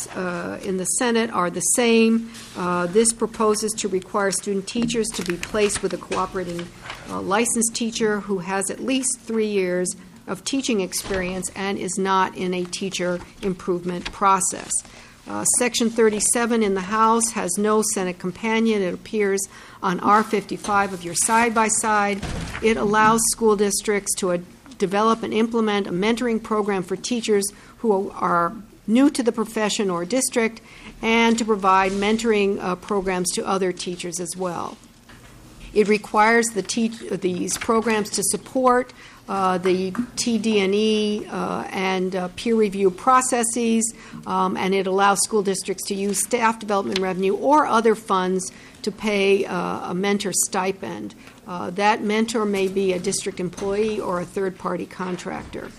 in the Senate are the same. This proposes to require student teachers to be placed with a cooperating licensed teacher who has at least 3 years of teaching experience and is not in a teacher improvement process. Section 37 in the House has no Senate companion. It appears on R55 of your side-by-side. It allows school districts to develop and implement a mentoring program for teachers who are new to the profession or district, and to provide mentoring programs to other teachers as well. It requires these programs to support the TD&E and peer review processes, and it allows school districts to use staff development revenue or other funds to pay a mentor stipend. That mentor may be a district employee or a third-party contractor.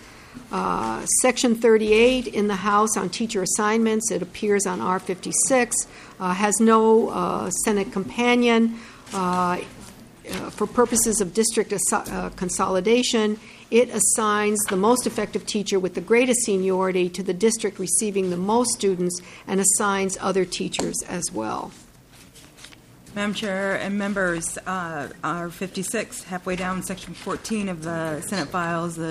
Section 38 in the House on teacher assignments, it appears on R56, has no Senate companion. For purposes of district consolidation, it assigns the most effective teacher with the greatest seniority to the district receiving the most students and assigns other teachers as well. Madam Chair and members, R56, halfway down Section 14 of the Senate files,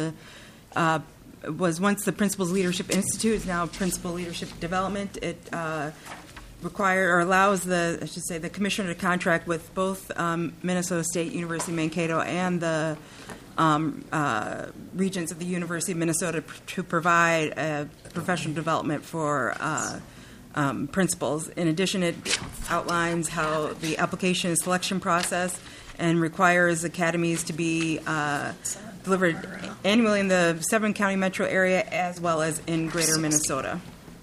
was once the Principals Leadership Institute, is now Principal Leadership Development. It required or allows the commissioner to contract with both Minnesota State University Mankato and the regents of the University of Minnesota to provide professional development for principals. In addition, it outlines how the application and selection process and requires academies to be delivered annually in the 7-county metro area as well as in greater Minnesota.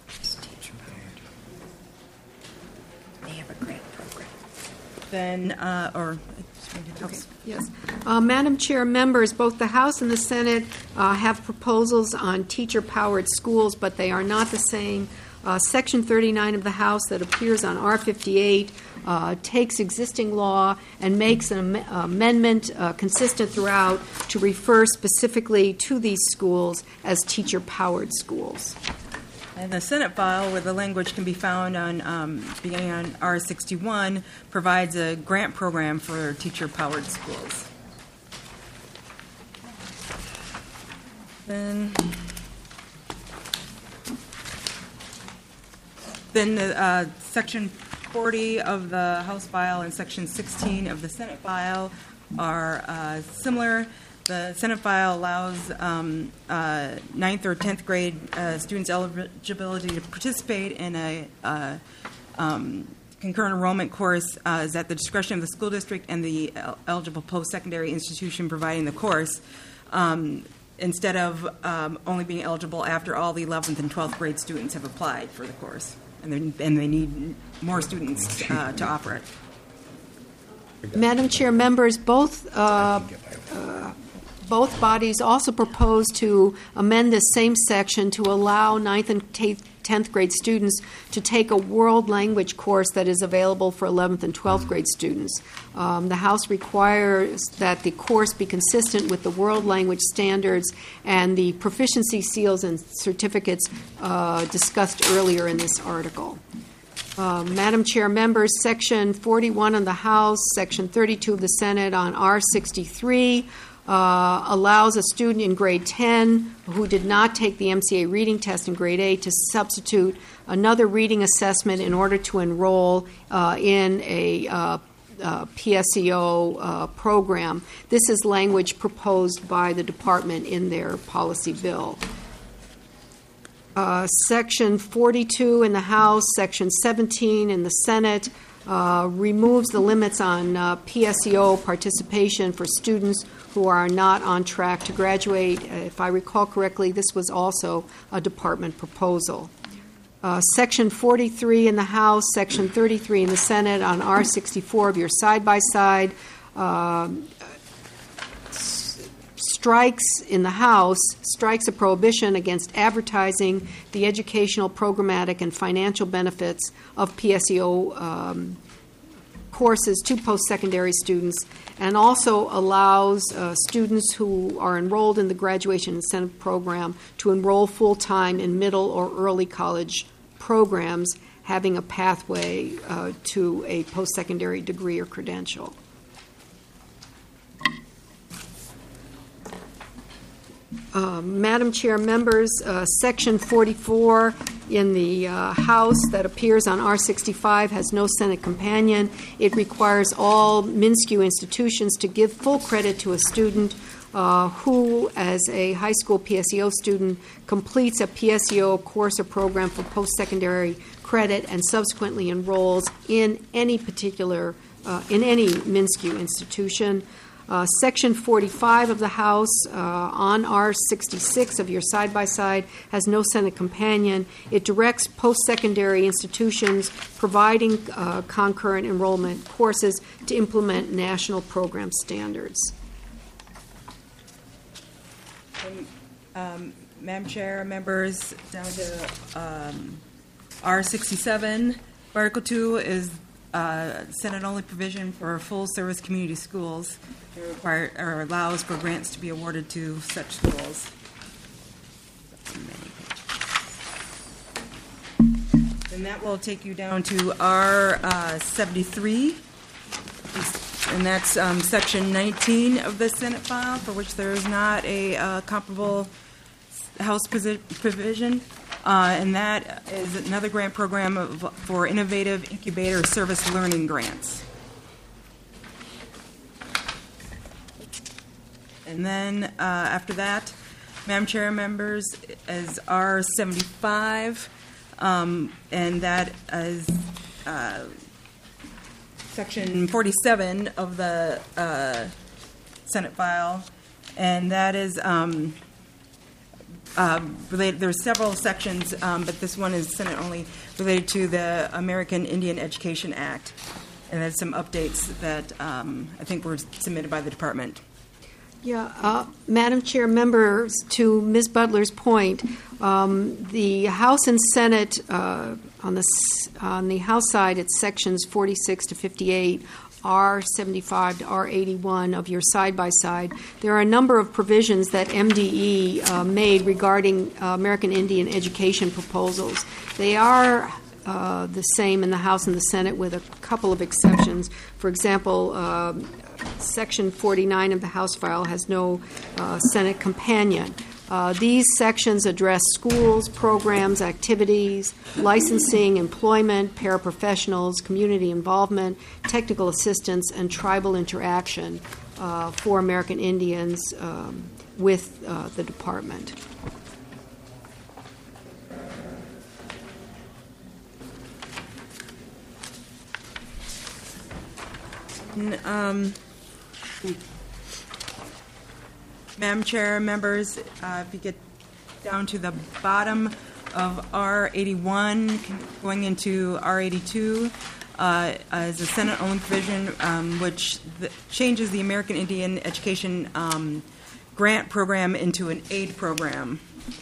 They have a grant program. Then, Okay. Yes. Madam Chair, members, both the House and the Senate have proposals on teacher-powered schools, but they are not the same. Section 39 of the House that appears on R58 takes existing law and makes an amendment consistent throughout to refer specifically to these schools as teacher-powered schools. And the Senate file, where the language can be found on beginning on R61, provides a grant program for teacher-powered schools. Then Section 40 of the House file and Section 16 of the Senate file are similar. The Senate file allows 9th or 10th grade students' eligibility to participate in a concurrent enrollment course is at the discretion of the school district and the eligible post-secondary institution providing the course, instead of only being eligible after all the 11th and 12th grade students have applied for the course. And they need more students to offer it. Madam Chair, members, both bodies also propose to amend this same section to allow 9th and 10th grade students to take a world language course that is available for 11th and 12th grade students. The House requires that the course be consistent with the world language standards and the proficiency seals and certificates discussed earlier in this article. Madam Chair, members, Section 41 of the House, Section 32 of the Senate on R63 allows a student in grade 10 who did not take the MCA reading test in grade 8 to substitute another reading assessment in order to enroll in a PSEO program. This is language proposed by the department in their policy bill. Section 42 in the House, Section 17 in the Senate removes the limits on PSEO participation for students who are not on track to graduate. If I recall correctly, this was also a department proposal. Section 43 in the House, Section 33 in the Senate on R64 of your side-by-side strikes in the House, strikes a prohibition against advertising the educational, programmatic, and financial benefits of PSEO courses to post-secondary students, and also allows students who are enrolled in the graduation incentive program to enroll full-time in middle or early college programs having a pathway to a post-secondary degree or credential. Madam Chair, members, Section 44 in the House that appears on R65 has no Senate companion. It requires all MNSCU institutions to give full credit to a student who, as a high school PSEO student, completes a PSEO course or program for post-secondary credit and subsequently enrolls in any particular, in any MNSCU institution. Section 45 of the House on R66 of your side-by-side has no Senate companion. It directs post-secondary institutions providing concurrent enrollment courses to implement national program standards. Madam Chair, members, down to R67, Article 2 is Senate-only provision for full-service community schools. It requires or allows for grants to be awarded to such schools. And that will take you down to R73, and that's Section 19 of the Senate file, for which there is not a comparable House provision. and that is another grant program for innovative incubator service learning grants. And then after that, Madam Chair, members, is R75, and that is Section 47 of the Senate file, and that is related. There's several sections, but this one is Senate only, related to the American Indian Education Act, and there's some updates that I think were submitted by the department. Yeah, Madam Chair, members, to Ms. Butler's point, the House and Senate on the House side, it's sections 46 to 58, R75 to R81 of your side-by-side. There are a number of provisions that MDE made regarding American Indian education proposals. They are the same in the House and the Senate with a couple of exceptions. For example, Section 49 of the House file has no Senate companion. These sections address schools, programs, activities, licensing, employment, paraprofessionals, community involvement, technical assistance, and tribal interaction for American Indians with the department. Madam Chair, members, if you get down to the bottom of R81, going into R82, is a Senate-only provision which changes the American Indian Education grant program into an aid program.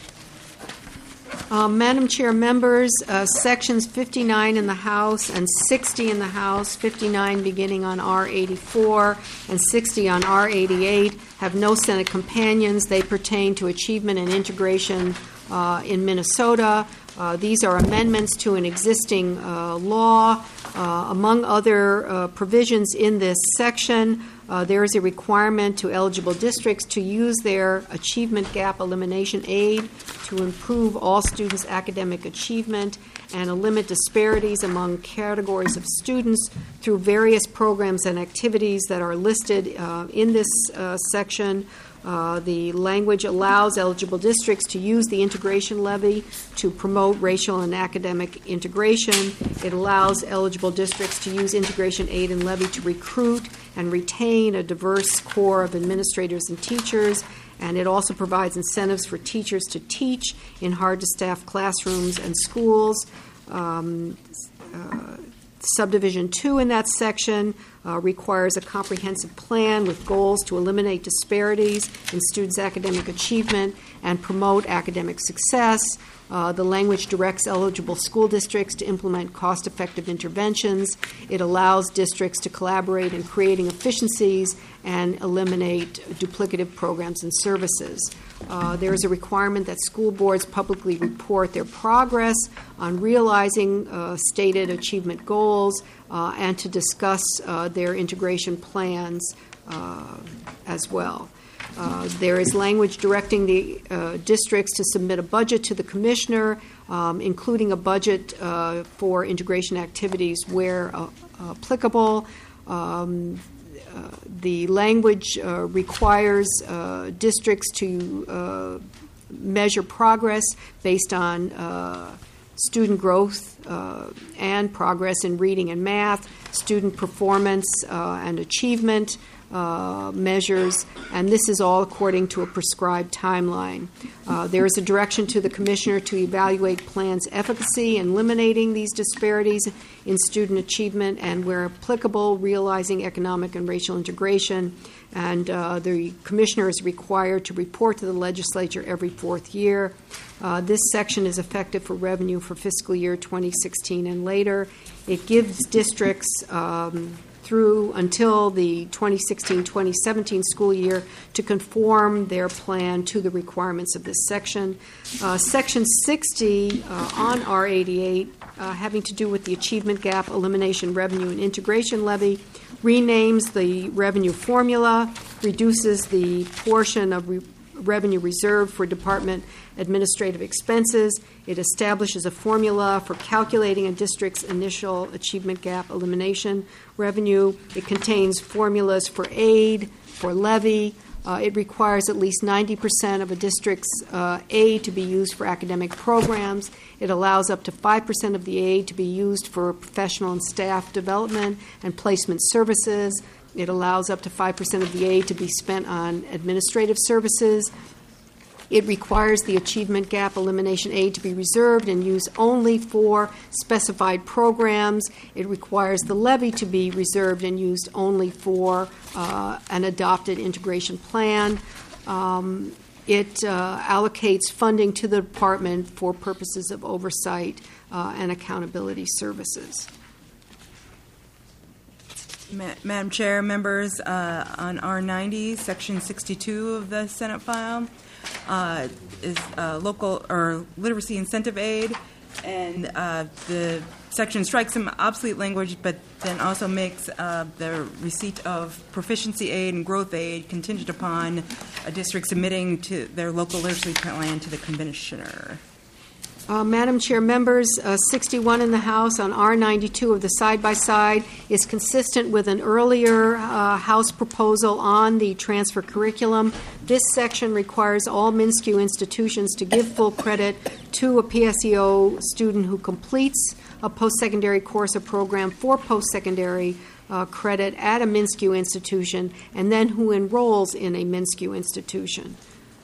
Madam Chair, members, sections 59 in the House and 60 in the House, 59 beginning on R84 and 60 on R88, have no Senate companions. They pertain to achievement and integration in Minnesota. These are amendments to an existing law. Among other provisions in this section, there is a requirement to eligible districts to use their achievement gap elimination aid to improve all students' academic achievement and limit disparities among categories of students through various programs and activities that are listed in this section. The language allows eligible districts to use the integration levy to promote racial and academic integration. It allows eligible districts to use integration aid and levy to recruit and retain a diverse core of administrators and teachers. And it also provides incentives for teachers to teach in hard-to-staff classrooms and schools. Subdivision 2 in that section requires a comprehensive plan with goals to eliminate disparities in students' academic achievement and promote academic success. The language directs eligible school districts to implement cost-effective interventions. It allows districts to collaborate in creating efficiencies and eliminate duplicative programs and services. There is a requirement that school boards publicly report their progress on realizing stated achievement goals and to discuss their integration plans as well. There is language directing the districts to submit a budget to the commissioner, including a budget for integration activities where applicable. The language requires districts to measure progress based on student growth and progress in reading and math, student performance and achievement measures, and this is all according to a prescribed timeline. There is a direction to the commissioner to evaluate plans' efficacy in eliminating these disparities in student achievement and, where applicable, realizing economic and racial integration. And the commissioner is required to report to the legislature every fourth year. This section is effective for revenue for fiscal year 2016 and later. It gives districts through until the 2016-2017 school year to conform their plan to the requirements of this section. Section 60 on R88, having to do with the achievement gap elimination revenue and integration levy, renames the revenue formula, reduces the portion of revenue reserved for department administrative expenses. It establishes a formula for calculating a district's initial achievement gap elimination revenue. It contains formulas for aid, for levy. It requires at least 90% of a district's aid to be used for academic programs. It allows up to 5% of the aid to be used for professional and staff development and placement services. It allows up to 5% of the aid to be spent on administrative services. It requires the achievement gap elimination aid to be reserved and used only for specified programs. It requires the levy to be reserved and used only for an adopted integration plan. It allocates funding to the department for purposes of oversight and accountability services. Madam Chair, members, on R90, Section 62 of the Senate file is local or literacy incentive aid, and the section strikes some obsolete language, but then also makes the receipt of proficiency aid and growth aid contingent upon a district submitting to their local literacy plan to the commissioner. Madam Chair, members, 61 in the House on R92 of the side-by-side is consistent with an earlier House proposal on the transfer curriculum. This section requires all MnSCU institutions to give full credit to a PSEO student who completes a post-secondary course or program for post-secondary credit at a MnSCU institution and then who enrolls in a MnSCU institution.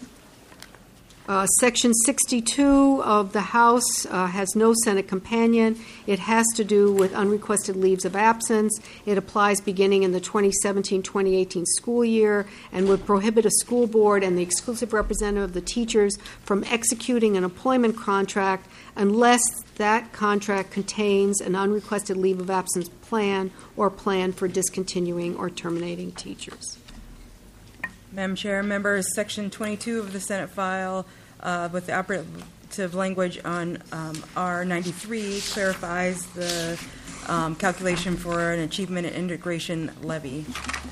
Section 62 of the House has no Senate companion. It has to do with unrequested leaves of absence. It applies beginning in the 2017-2018 school year and would prohibit a school board and the exclusive representative of the teachers from executing an employment contract unless that contract contains an unrequested leave of absence plan or plan for discontinuing or terminating teachers. Madam Chair, members, Section 22 of the Senate file with the operative language on R93 clarifies the calculation for an achievement and integration levy.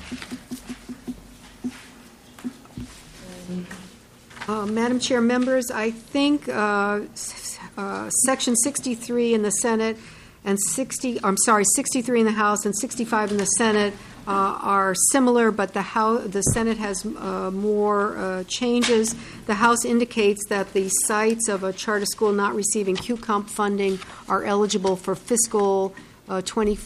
Madam Chair, members, I think Section 63 in the Senate and 63 in the House and 65 in the Senate are similar, but the Senate has more changes. The House indicates that the sites of a charter school not receiving QComp funding are eligible for fiscal year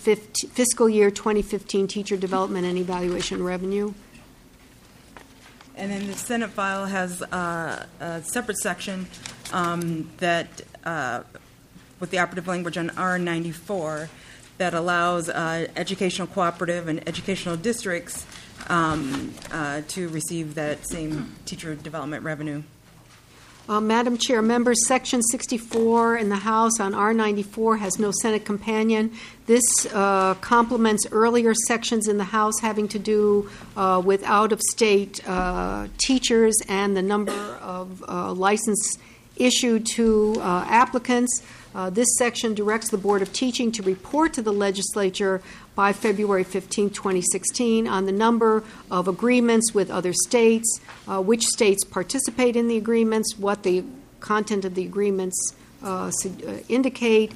2015 teacher development and evaluation revenue. And then the Senate file has a separate section that, with the operative language on R94, that allows educational cooperative and educational districts to receive that same teacher development revenue. Madam Chair, members, Section 64 in the House on R94 has no Senate companion. This complements earlier sections in the House having to do with out-of-state teachers and the number of license issued to applicants. This section directs the Board of Teaching to report to the legislature by February 15, 2016 on the number of agreements with other states, which states participate in the agreements, what the content of the agreements indicate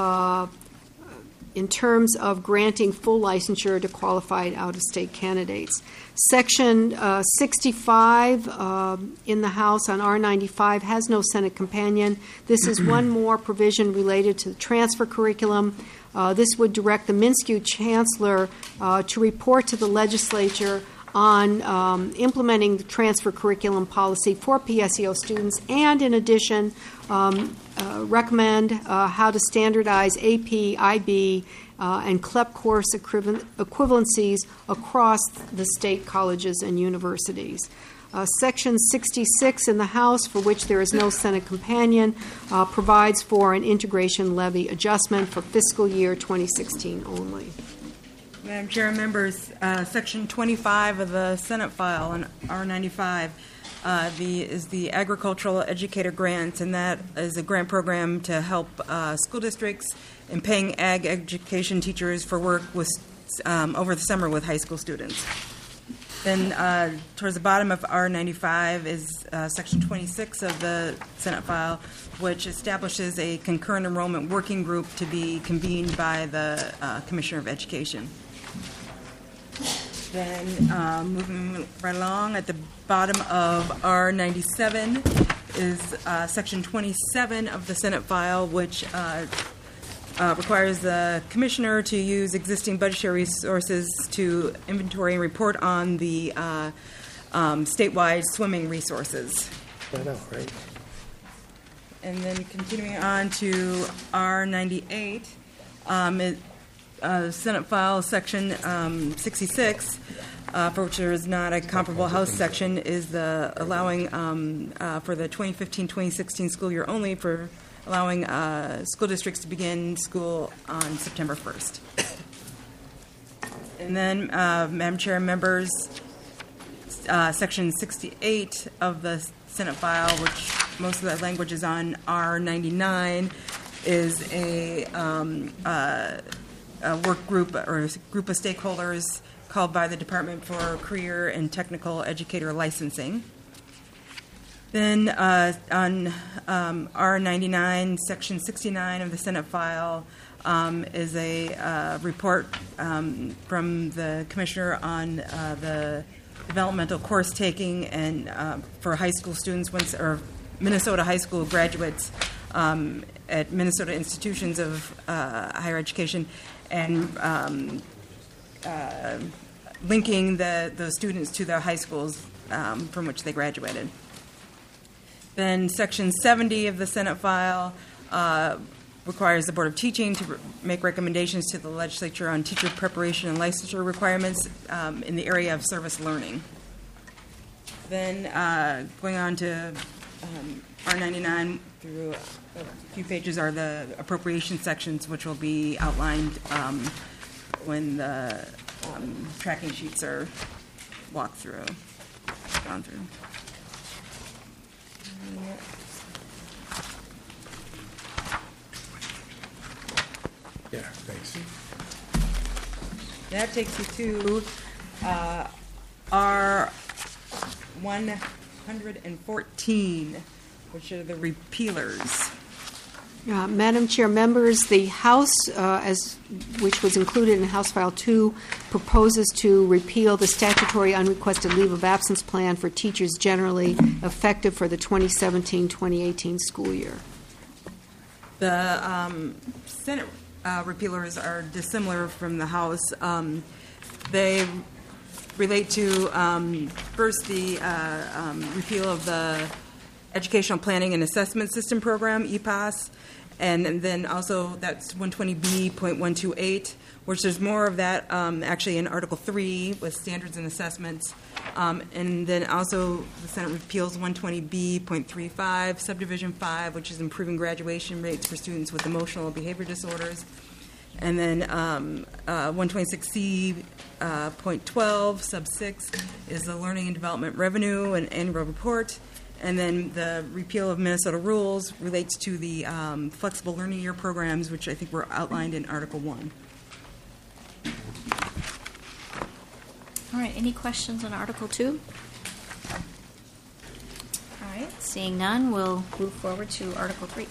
in terms of granting full licensure to qualified out-of-state candidates. Section 65 in the House on R95 has no Senate companion. This is one more provision related to the transfer curriculum. This would direct the MnSCU chancellor to report to the legislature on implementing the transfer curriculum policy for PSEO students and, in addition, recommend how to standardize AP, IB, and CLEP course equivalencies across the state colleges and universities. Section 66 in the House, for which there is no Senate companion, provides for an integration levy adjustment for fiscal year 2016 only. Madam Chair, members, Section 25 of the Senate file on R95 is the agricultural educator grants, and that is a grant program to help school districts in paying ag education teachers for work with over the summer with high school students. Then towards the bottom of R95 is Section 26 of the Senate file, which establishes a concurrent enrollment working group to be convened by the Commissioner of Education. Then moving right along, at the bottom of R97 is Section 27 of the Senate file, which requires the Commissioner to use existing budgetary resources to inventory and report on the statewide swimming resources. I know, right? And then continuing on to R98, Senate file section 66, for which there is not a comparable House section, is the allowing for the 2015-2016 school year only for allowing school districts to begin school on September 1st. And then, Madam Chair and members, Section 68 of the Senate file, which most of that language is on R99, is a work group or a group of stakeholders called by the Department for Career and Technical Educator Licensing. Then on R99, Section 69 of the Senate file is a report from the Commissioner on the developmental course taking and for high school students or Minnesota high school graduates at Minnesota institutions of higher education, and linking those students to the high schools from which they graduated. Then Section 70 of the Senate file requires the Board of Teaching to make recommendations to the legislature on teacher preparation and licensure requirements in the area of service learning. Then going on to R99 through a few pages are the appropriation sections, which will be outlined when the tracking sheets are gone through. Yeah, thanks. That takes you to R114, which are the repealers. Madam Chair, members, the House, which was included in House File 2, proposes to repeal the statutory unrequested leave of absence plan for teachers generally, effective for the 2017-2018 school year. The Senate repealers are dissimilar from the House. They relate to, first, the repeal of the Educational Planning and Assessment System Program, EPAS, and then also that's 120B.128, which there's more of that actually in Article 3 with standards and assessments. And then also the Senate repeals 120B.35, Subdivision 5, which is improving graduation rates for students with emotional and behavior disorders. And then 126C.12, Sub 6, is the Learning and Development Revenue and Annual Report. And then the repeal of Minnesota rules relates to the flexible learning year programs, which I think were outlined in Article 1. All right, any questions on Article 2? All right, seeing none, we'll move forward to Article 3.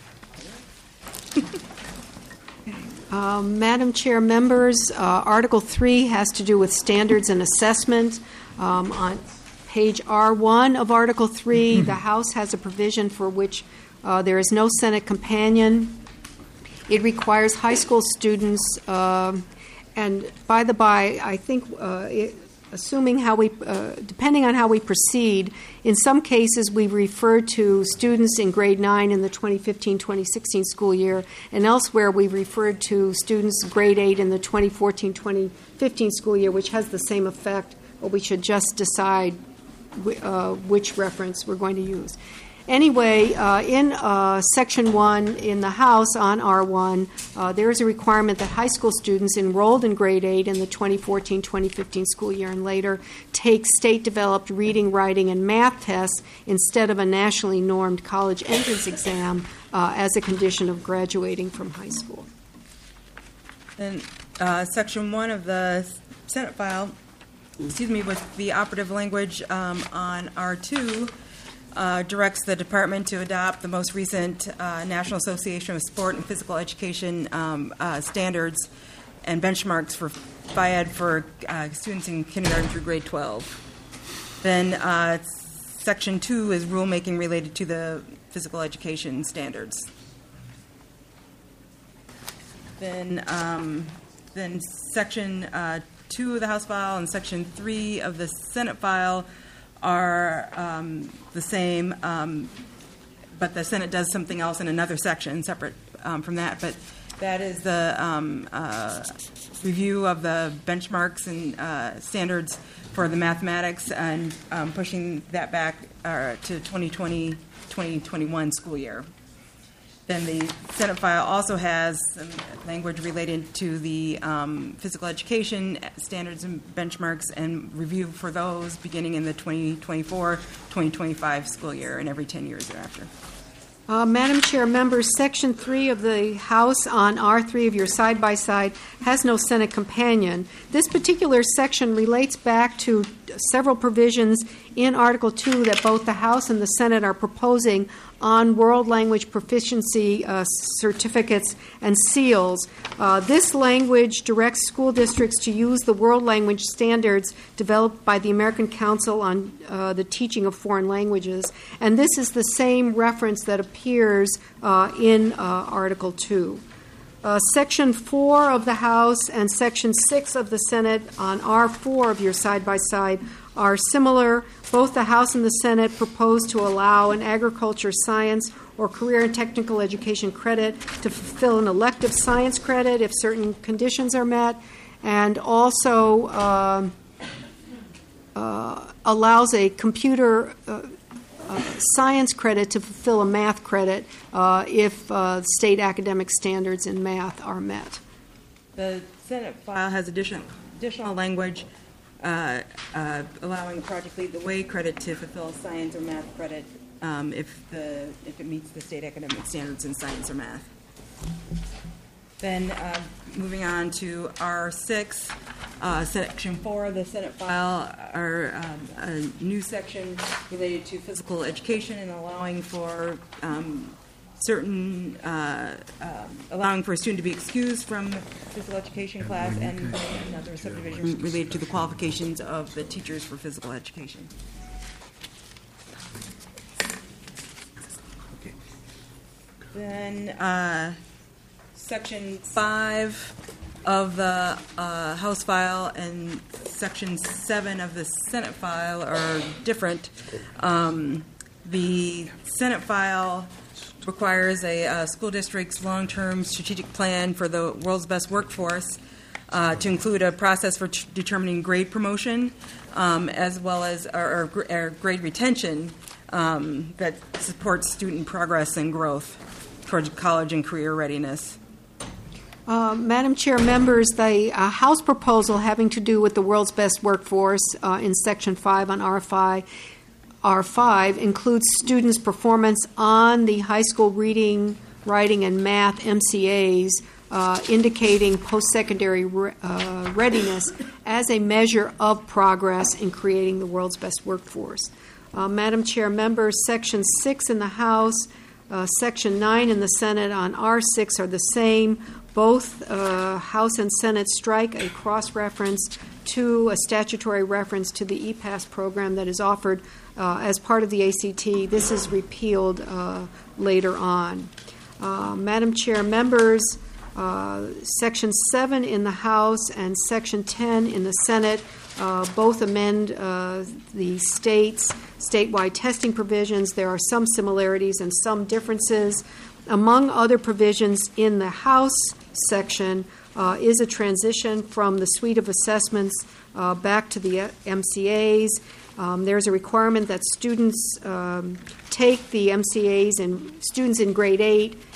Madam Chair, members, Article 3 has to do with standards and assessment. On page R1 of Article 3, the House has a provision for which there is no Senate companion. It requires high school students, and by the by, I think, depending on how we proceed, in some cases we refer to students in grade 9 in the 2015-2016 school year, and elsewhere we refer to students grade 8 in the 2014-2015 school year, which has the same effect, but we should just decide which reference we're going to use. Anyway, in Section 1 in the House on R1, there is a requirement that high school students enrolled in grade 8 in the 2014-2015 school year and later take state-developed reading, writing, and math tests instead of a nationally normed college entrance exam as a condition of graduating from high school. Then Section 1 of the Senate file with the operative language on R2, directs the department to adopt the most recent National Association of Sport and Physical Education standards and benchmarks for FIED for students in kindergarten through grade 12. Then Section 2 is rulemaking related to the physical education standards. Then Section 2 of the House file and Section 3 of the Senate file are the same, but the Senate does something else in another section separate from that. But that is the review of the benchmarks and standards for the mathematics and pushing that back to 2020-2021 school year. Then the Senate file also has some language related to the physical education standards and benchmarks and review for those beginning in the 2024-2025 school year and every 10 years thereafter. Madam Chair, members, Section 3 of the House on R3 of your side-by-side has no Senate companion. This particular section relates back to several provisions in Article 2 that both the House and the Senate are proposing on world language proficiency certificates and seals. This language directs school districts to use the world language standards developed by the American Council on the Teaching of Foreign Languages, and this is the same reference that appears in Article 2. Section 4 of the House and Section 6 of the Senate on R4 of your side-by-side are similar. Both the House and the Senate propose to allow an agriculture, science, or career and technical education credit to fulfill an elective science credit if certain conditions are met, and also allows a computer science credit to fulfill a math credit if state academic standards in math are met. The Senate file has additional language allowing Project Lead the Way credit to fulfill a science or math credit if it meets the state academic standards in science or math. Then moving on to R6, Section 4 of the Senate file are a new section related to physical education and allowing for allowing for a student to be excused from physical education class, and another subdivision related to the qualifications of the teachers for physical education. Then Section 5 of the House file and Section 7 of the Senate file are different. The Senate file requires a school district's long-term strategic plan for the world's best workforce to include a process for determining grade promotion as well as or grade retention that supports student progress and growth towards college and career readiness. Madam Chair, members, the House proposal having to do with the world's best workforce in Section 5 on R5 includes students' performance on the high school reading, writing, and math MCAs, indicating post-secondary readiness as a measure of progress in creating the world's best workforce. Madam Chair, members, Section 6 in the House, Section 9 in the Senate on R6 are the same. Both House and Senate strike a cross-reference to a statutory reference to the EPASS program that is offered as part of the ACT. This is repealed later on. Madam Chair, members, Section 7 in the House and Section 10 in the Senate both amend the statewide testing provisions. There are some similarities and some differences. Among other provisions in the House section is a transition from the suite of assessments back to the MCAs. There's a requirement that students take the MCAs and students in grade 8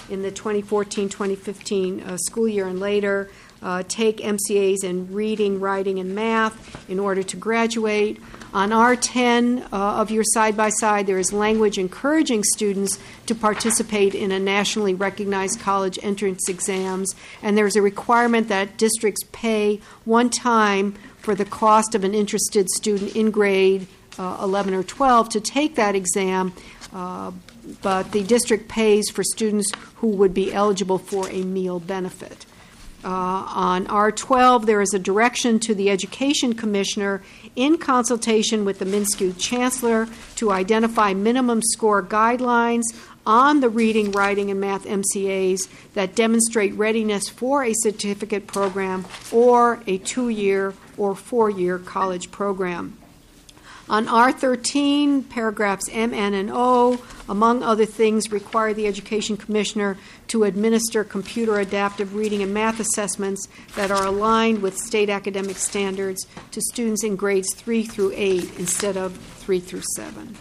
in the 2014-2015 school year and later take MCAs in reading, writing, and math in order to graduate. On R10 of your side-by-side, there is language encouraging students to participate in a nationally recognized college entrance exams, and there's a requirement that districts pay one time for the cost of an interested student in grade 11 or 12 to take that exam, but the district pays for students who would be eligible for a meal benefit. On R12, there is a direction to the Education Commissioner in consultation with the MnSCU Chancellor to identify minimum score guidelines on the reading, writing, and math MCAs that demonstrate readiness for a certificate program or a 2-year or 4-year college program. On R13, paragraphs M, N, and O, among other things, require the Education Commissioner to administer computer adaptive reading and math assessments that are aligned with state academic standards to students in grades 3 through 8 instead of 3 through 7.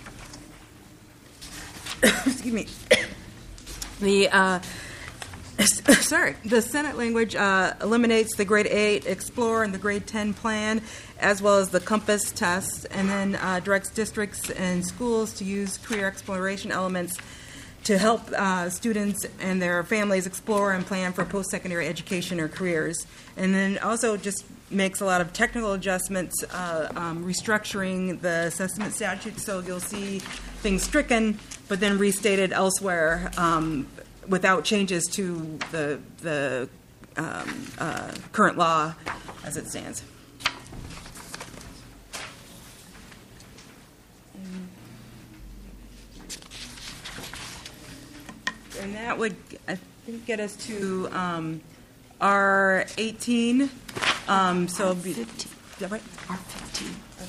Excuse me. The Senate language eliminates the grade 8 Explore and the grade 10 Plan, as well as the Compass test, and then directs districts and schools to use career exploration elements to help students and their families explore and plan for post-secondary education or careers. And then also just makes a lot of technical adjustments, restructuring the assessment statute, so you'll see things stricken but then restated elsewhere without changes to the current law as it stands. And that would, I think, get us to R18. So it'd be, is that right? R15.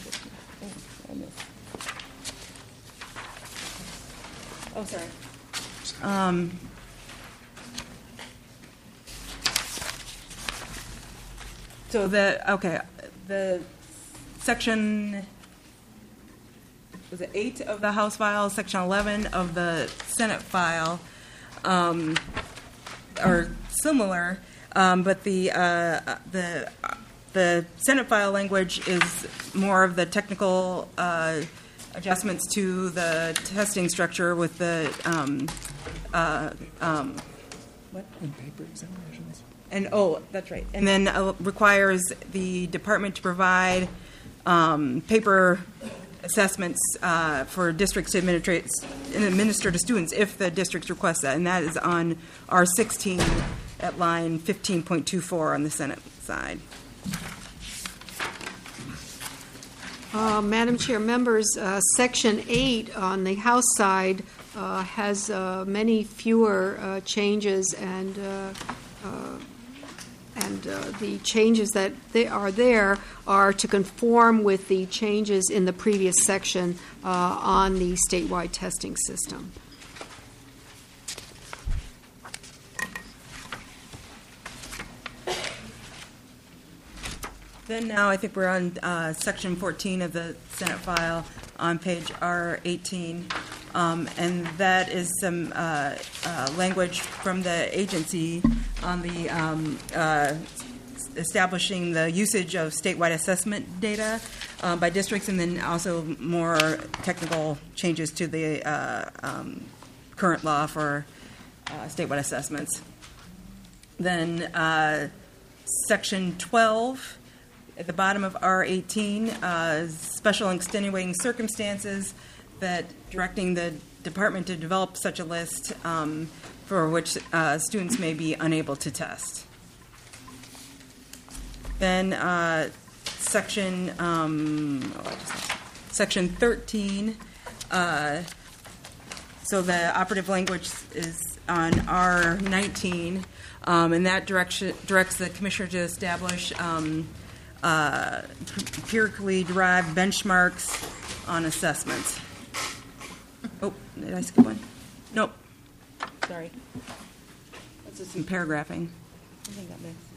Oh, sorry. So the section, was it 8 of the House file, section 11 of the Senate file are similar, but the Senate file language is more of the technical adjustments to the testing structure with the what? And paper examinations. And that's right. And then requires the department to provide paper assessments for districts to administer to students if the districts request that, and that is on R16 at line 15.24 on the Senate side. Madam Chair, members, Section 8 on the House side has many fewer changes, and the changes that are there are to conform with the changes in the previous section on the statewide testing system. Then now I think we're on Section 14 of the Senate file on page R18, and that is some language from the agency on the establishing the usage of statewide assessment data by districts, and then also more technical changes to the current law for statewide assessments. Then Section 12 at the bottom of R18, special and extenuating circumstances that directing the department to develop such a list for which students may be unable to test. Then Section 13, so the operative language is on R19, and that directs the commissioner to establish empirically derived benchmarks on assessments. Oh, did I skip one? Nope. Sorry. That's just some paragraphing. I think that makes.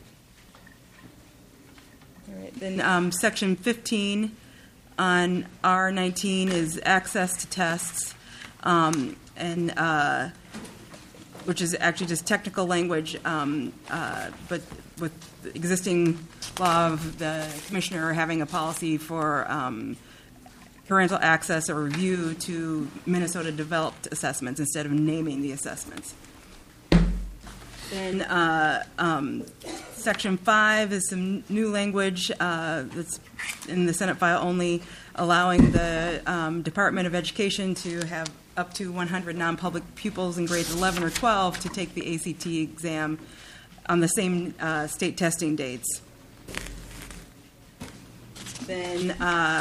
All right. Then Section 15 on R19 is access to tests, and which is actually just technical language, but with the existing law of the commissioner having a policy for parental access or review to Minnesota-developed assessments instead of naming the assessments. Then Section 5 is some new language that's in the Senate file only, allowing the Department of Education to have up to 100 non-public pupils in grades 11 or 12 to take the ACT exam on the same state testing dates. Then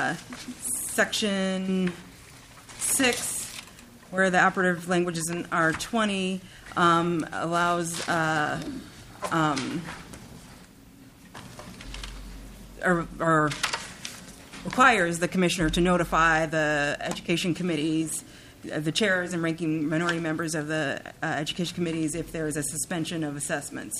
Section 6, where the operative language is in R20, allows or requires the commissioner to notify the education committees, the chairs and ranking minority members of the education committees if there is a suspension of assessments.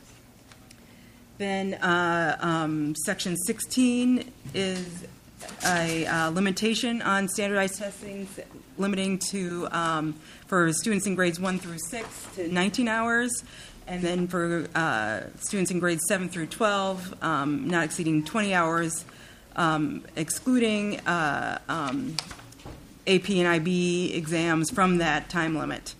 Then Section 16 is a limitation on standardized testing, limiting to for students in grades 1 through 6 to 19 hours, and then for students in grades 7 through 12, not exceeding 20 hours, excluding AP and IB exams from that time limit,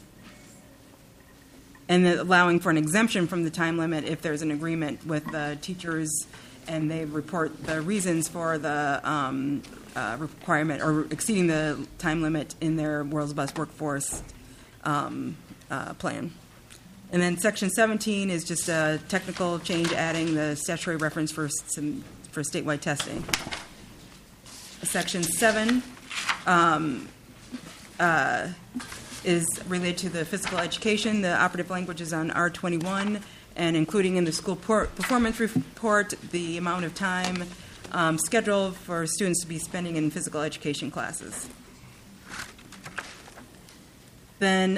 and then allowing for an exemption from the time limit if there's an agreement with the teachers and they report the reasons for the requirement or exceeding the time limit in their World's Best Workforce plan. And then Section 17 is just a technical change, adding the statutory reference for statewide testing. Section 7 is related to the physical education. The operative language is on R21, and including in the school performance report the amount of time scheduled for students to be spending in physical education classes. Then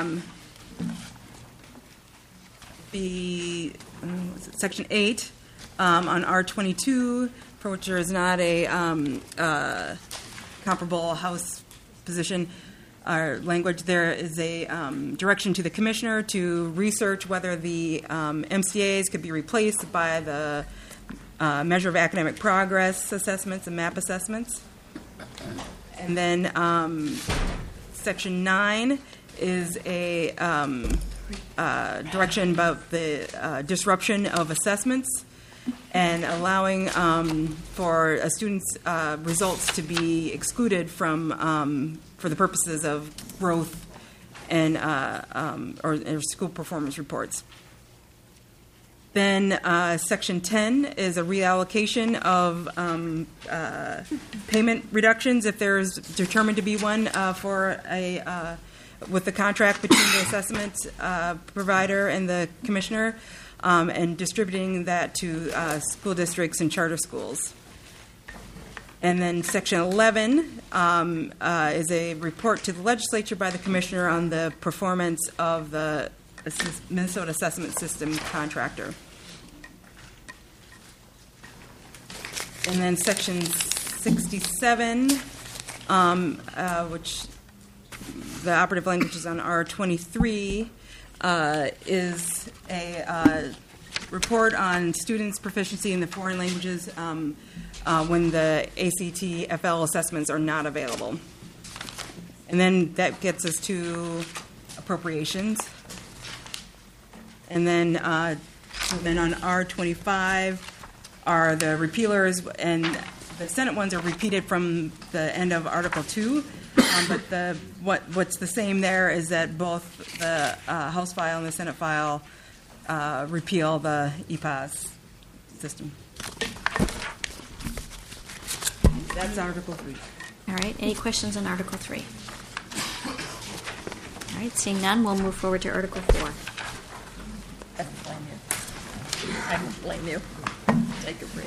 Section 8 on R22, for which there is not a comparable House position or language, there is a direction to the commissioner to research whether the MCAs could be replaced by the measure of academic progress assessments and MAP assessments. And then Section 9 is a direction about the disruption of assessments and allowing for a student's results to be excluded from for the purposes of growth and or school performance reports. Then Section 10 is a reallocation of payment reductions if there is determined to be one for a with the contract between the assessment provider and the commissioner, and distributing that to school districts and charter schools. And then Section 11 is a report to the legislature by the commissioner on the performance of the Minnesota Assessment System contractor. And then Section 67, which the operative language is on R23, is a report on students' proficiency in the foreign languages when the ACT-FL assessments are not available. And then that gets us to appropriations. And then on R25 are the repealers, and the Senate ones are repeated from the end of Article 2. But what's the same there is that both the House file and the Senate file repeal the EPAS system. That's Article 3. All right. Any questions on Article 3? All right. Seeing none, we'll move forward to Article 4. I don't blame you. Take a break.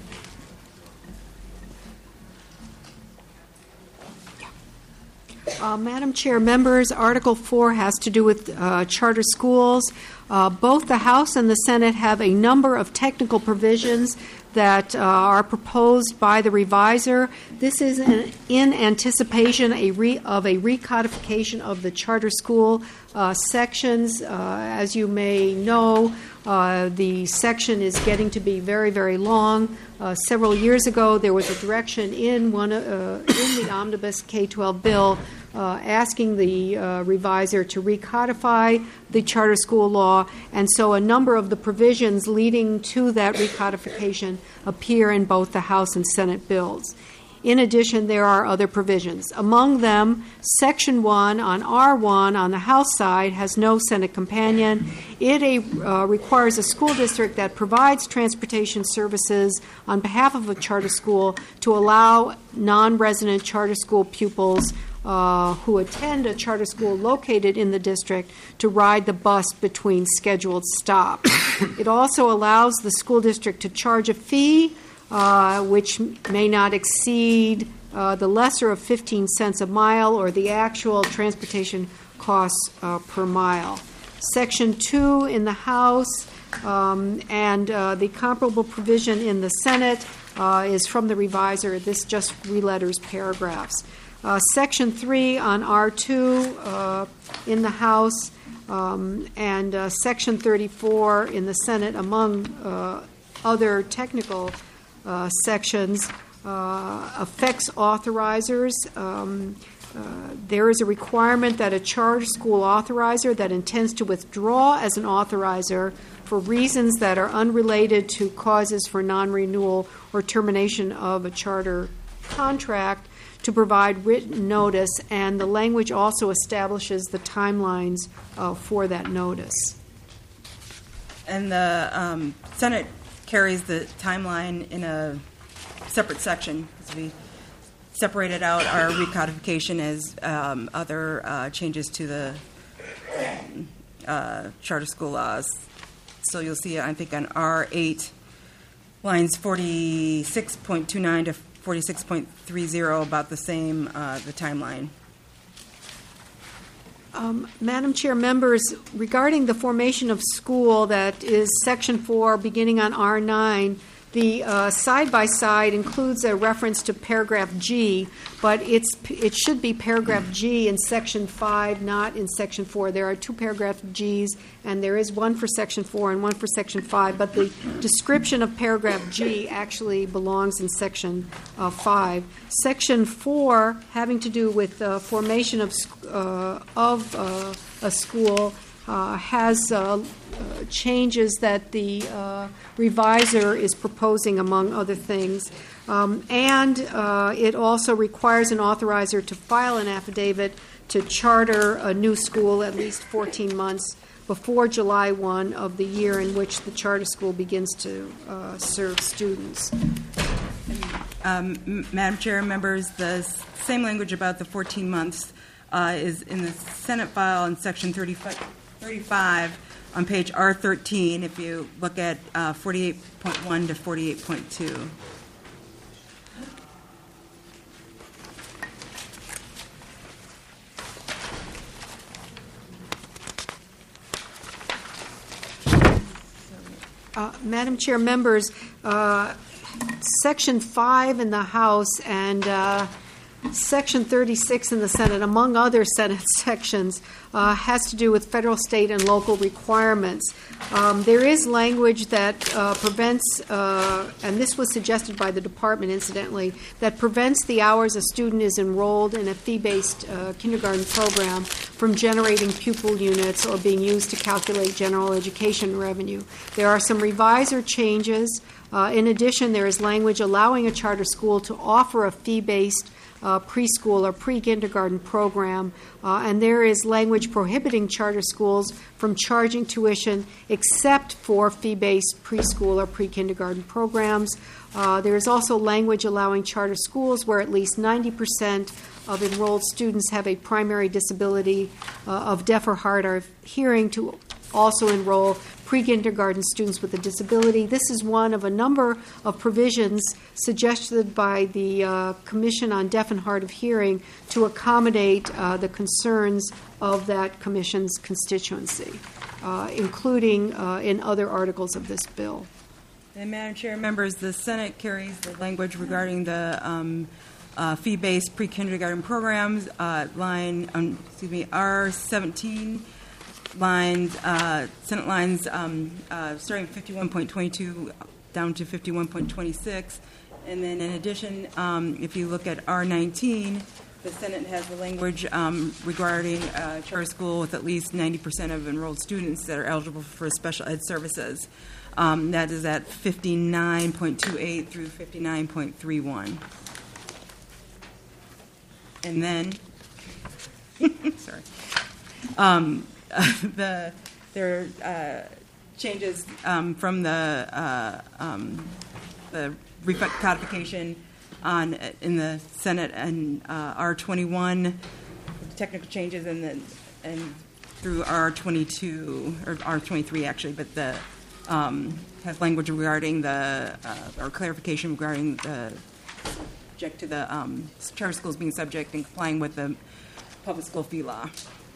Madam Chair, members, Article 4 has to do with charter schools. Both the House and the Senate have a number of technical provisions that are proposed by the reviser. This is in anticipation of a recodification of the charter school sections. As you may know, the section is getting to be very, very long. Several years ago, there was a direction in the omnibus K-12 bill asking the reviser to recodify the charter school law, and so a number of the provisions leading to that recodification appear in both the House and Senate bills. In addition, there are other provisions. Among them, Section 1 on R1 on the House side has no Senate companion. It requires a school district that provides transportation services on behalf of a charter school to allow non-resident charter school pupils who attend a charter school located in the district to ride the bus between scheduled stops. It also allows the school district to charge a fee which may not exceed the lesser of 15 cents a mile or the actual transportation costs per mile. Section 2 in the House and the comparable provision in the Senate is from the reviser. This just reletters paragraphs. Section 3 on R2 in the House and Section 34 in the Senate, among other technical sections, affects authorizers. There is a requirement that a charter school authorizer that intends to withdraw as an authorizer for reasons that are unrelated to causes for non-renewal or termination of a charter contract to provide written notice, and the language also establishes the timelines for that notice. And the Senate carries the timeline in a separate section, because we separated out our recodification as other changes to the charter school laws. So you'll see, I think, on R8, lines 46.29 to 46.30, about the same, the timeline. Madam Chair, members, regarding the formation of school, that is Section 4, beginning on R9, the side-by-side includes a reference to paragraph G, but it should be paragraph G in Section 5, not in Section 4. There are two paragraph Gs, and there is one for Section 4 and one for Section 5, but the description of paragraph G actually belongs in Section 5. Section 4, having to do with the formation of a school, has changes that the reviser is proposing, among other things. And it also requires an authorizer to file an affidavit to charter a new school at least 14 months before July 1 of the year in which the charter school begins to serve students. Madam Chair, members, the same language about the 14 months is in the Senate file in Section 35 on page R13, if you look at 48.1 to 48.2. Madam Chair, members, Section 5 in the House and Section 36 in the Senate, among other Senate sections, has to do with federal, state, and local requirements. There is language that prevents, and this was suggested by the department, incidentally, that prevents the hours a student is enrolled in a fee-based kindergarten program from generating pupil units or being used to calculate general education revenue. There are some reviser changes. In addition, there is language allowing a charter school to offer a fee-based preschool or pre-kindergarten program, and there is language prohibiting charter schools from charging tuition except for fee-based preschool or pre-kindergarten programs. There is also language allowing charter schools where at least 90% of enrolled students have a primary disability of deaf or hard of hearing to also enroll pre-kindergarten students with a disability. This is one of a number of provisions suggested by the Commission on Deaf and Hard of Hearing to accommodate the concerns of that Commission's constituency, including in other articles of this bill. And Madam Chair, members, the Senate carries the language regarding the fee-based pre-kindergarten programs, R17 lines, Senate lines starting 51.22 down to 51.26. And then in addition, if you look at R19, the Senate has the language regarding charter school with at least 90% of enrolled students that are eligible for special ed services. That is at 59.28 through 59.31. And then, sorry, there are changes from the codification in the Senate and R21, technical changes, and through R22 or R23 actually, but the has language regarding the or clarification regarding the subject to the charter schools being subject and complying with the public school fee law.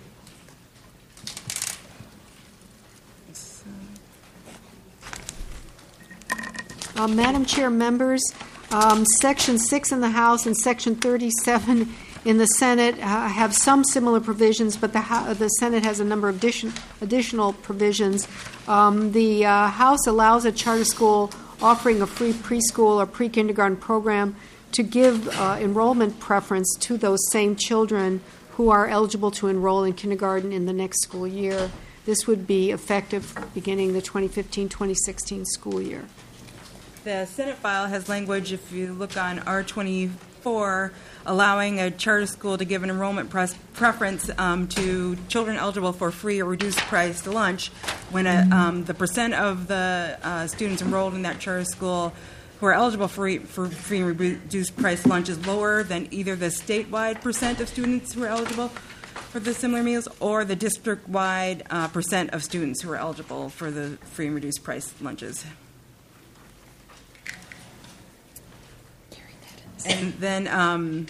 Madam Chair, members, Section 6 in the House and Section 37 in the Senate have some similar provisions, but the Senate has a number of additional provisions. The House allows a charter school offering a free preschool or pre-kindergarten program to give enrollment preference to those same children who are eligible to enroll in kindergarten in the next school year. This would be effective beginning the 2015-2016 school year. The Senate file has language, if you look on R24, allowing a charter school to give an enrollment preference to children eligible for free or reduced price lunch when the percent of the students enrolled in that charter school who are eligible for free and reduced price lunch is lower than either the statewide percent of students who are eligible for the similar meals or the district-wide percent of students who are eligible for the free and reduced price lunches. And then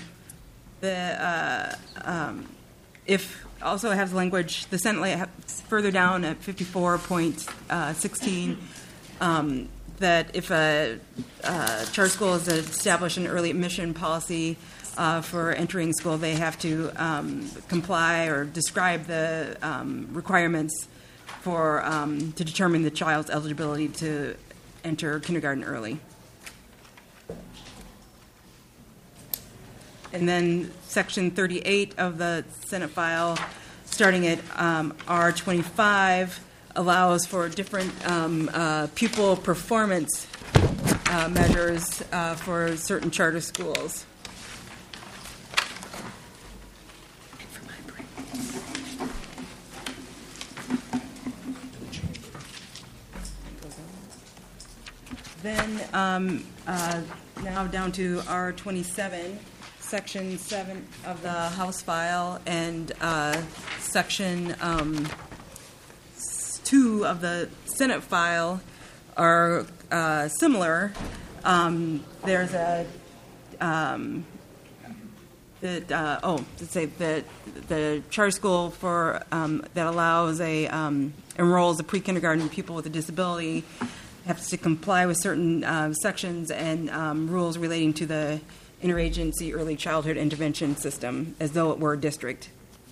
if also has language, the Senate further down at 54.16, that if a charter school is established an early admission policy for entering school, they have to comply or describe the requirements for to determine the child's eligibility to enter kindergarten early. And then Section 38 of the Senate file, starting at R25, allows for different pupil performance measures for certain charter schools. Then now down to R27. Section 7 of the House file and Section 2 of the Senate file are similar. There's a let's say that the charter school for that allows enrolls a pre-kindergarten pupil with a disability has to comply with certain sections and rules relating to the interagency early childhood intervention system as though it were a district.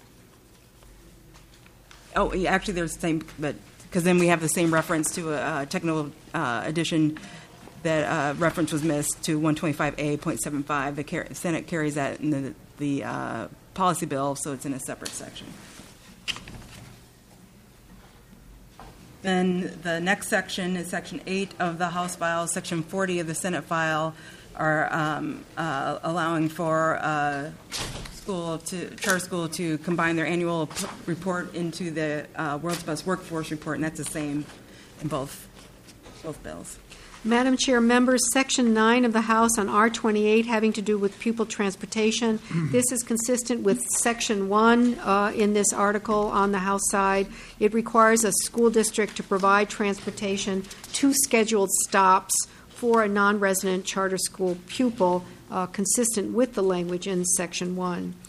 Oh, yeah, actually, there's the same, but because then we have the same reference to a technical addition that reference was missed to 125A.75. The Senate carries that in the policy bill, so it's in a separate section. Then the next section is Section 8 of the House file, Section 40 of the Senate file, are allowing for charter school to combine their annual report into the World's Best Workforce Report, and that's the same in both bills. Madam Chair, members, Section 9 of the House on R28 having to do with pupil transportation. This is consistent with Section 1 in this article on the House side. It requires a school district to provide transportation to scheduled stops for a non-resident charter school pupil, consistent with the language in Section 1.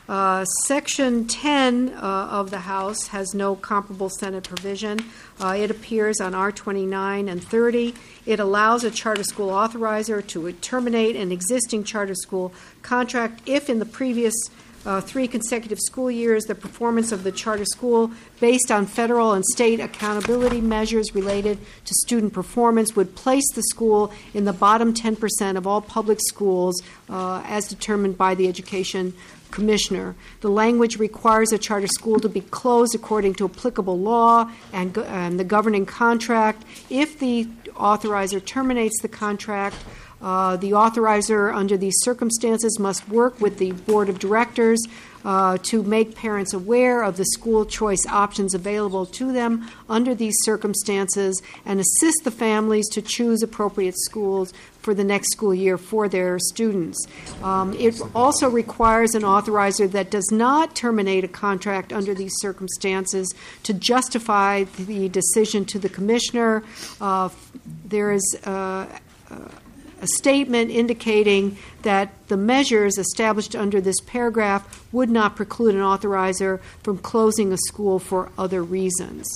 Section 10 of the House has no comparable Senate provision. It appears on R29 and 30. It allows a charter school authorizer to terminate an existing charter school contract if in the previous 3 consecutive school years the performance of the charter school based on federal and state accountability measures related to student performance would place the school in the bottom 10% of all public schools as determined by the Education Commissioner. The language requires a charter school to be closed according to applicable law and the governing contract. If the authorizer terminates the contract, the authorizer under these circumstances must work with the board of directors to make parents aware of the school choice options available to them under these circumstances and assist the families to choose appropriate schools for the next school year for their students. It also requires an authorizer that does not terminate a contract under these circumstances to justify the decision to the commissioner. There is a statement indicating that the measures established under this paragraph would not preclude an authorizer from closing a school for other reasons.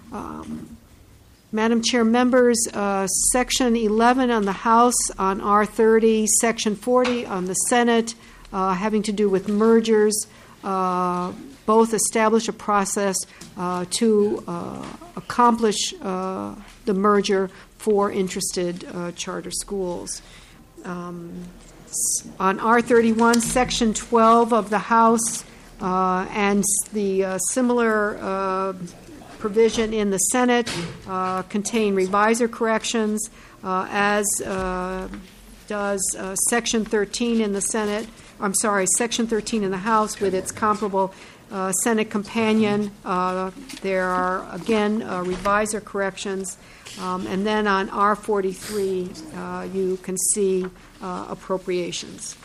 Madam Chair, members, Section 11 on the House on R30, Section 40 on the Senate, having to do with mergers, both establish a process to accomplish the merger for interested charter schools. On R31, Section 12 of the House and the similar provision in the Senate contain revisor corrections, as does Section 13 in the Senate. I'm sorry, Section 13 in the House with its comparable Senate companion. There are, again, revisor corrections. And then on R43, you can see appropriations.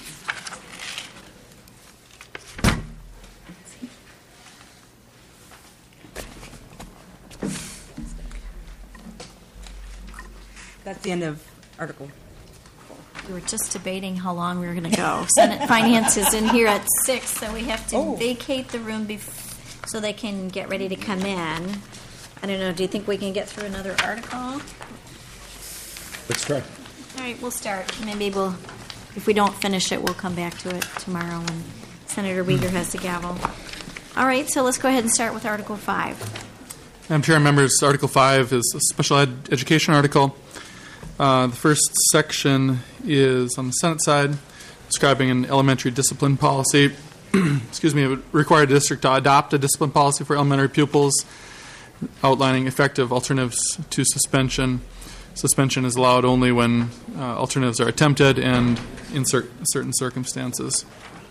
That's the end of Article. We were just debating how long we were going to go. Senate Finance is in here at 6, so we have to vacate the room so they can get ready to come in. I don't know, do you think we can get through another article? Let's try. All right, we'll start. Maybe if we don't finish it, we'll come back to it tomorrow when Senator Uyghur has the gavel. All right, so let's go ahead and start with Article 5. Madam Chair, members, Article 5 is a special education article. The first section is on the Senate side, describing an elementary discipline policy. Excuse me, it would require the district to adopt a discipline policy for elementary pupils, outlining effective alternatives to suspension. Suspension is allowed only when alternatives are attempted and in certain circumstances.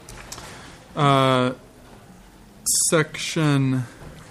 Section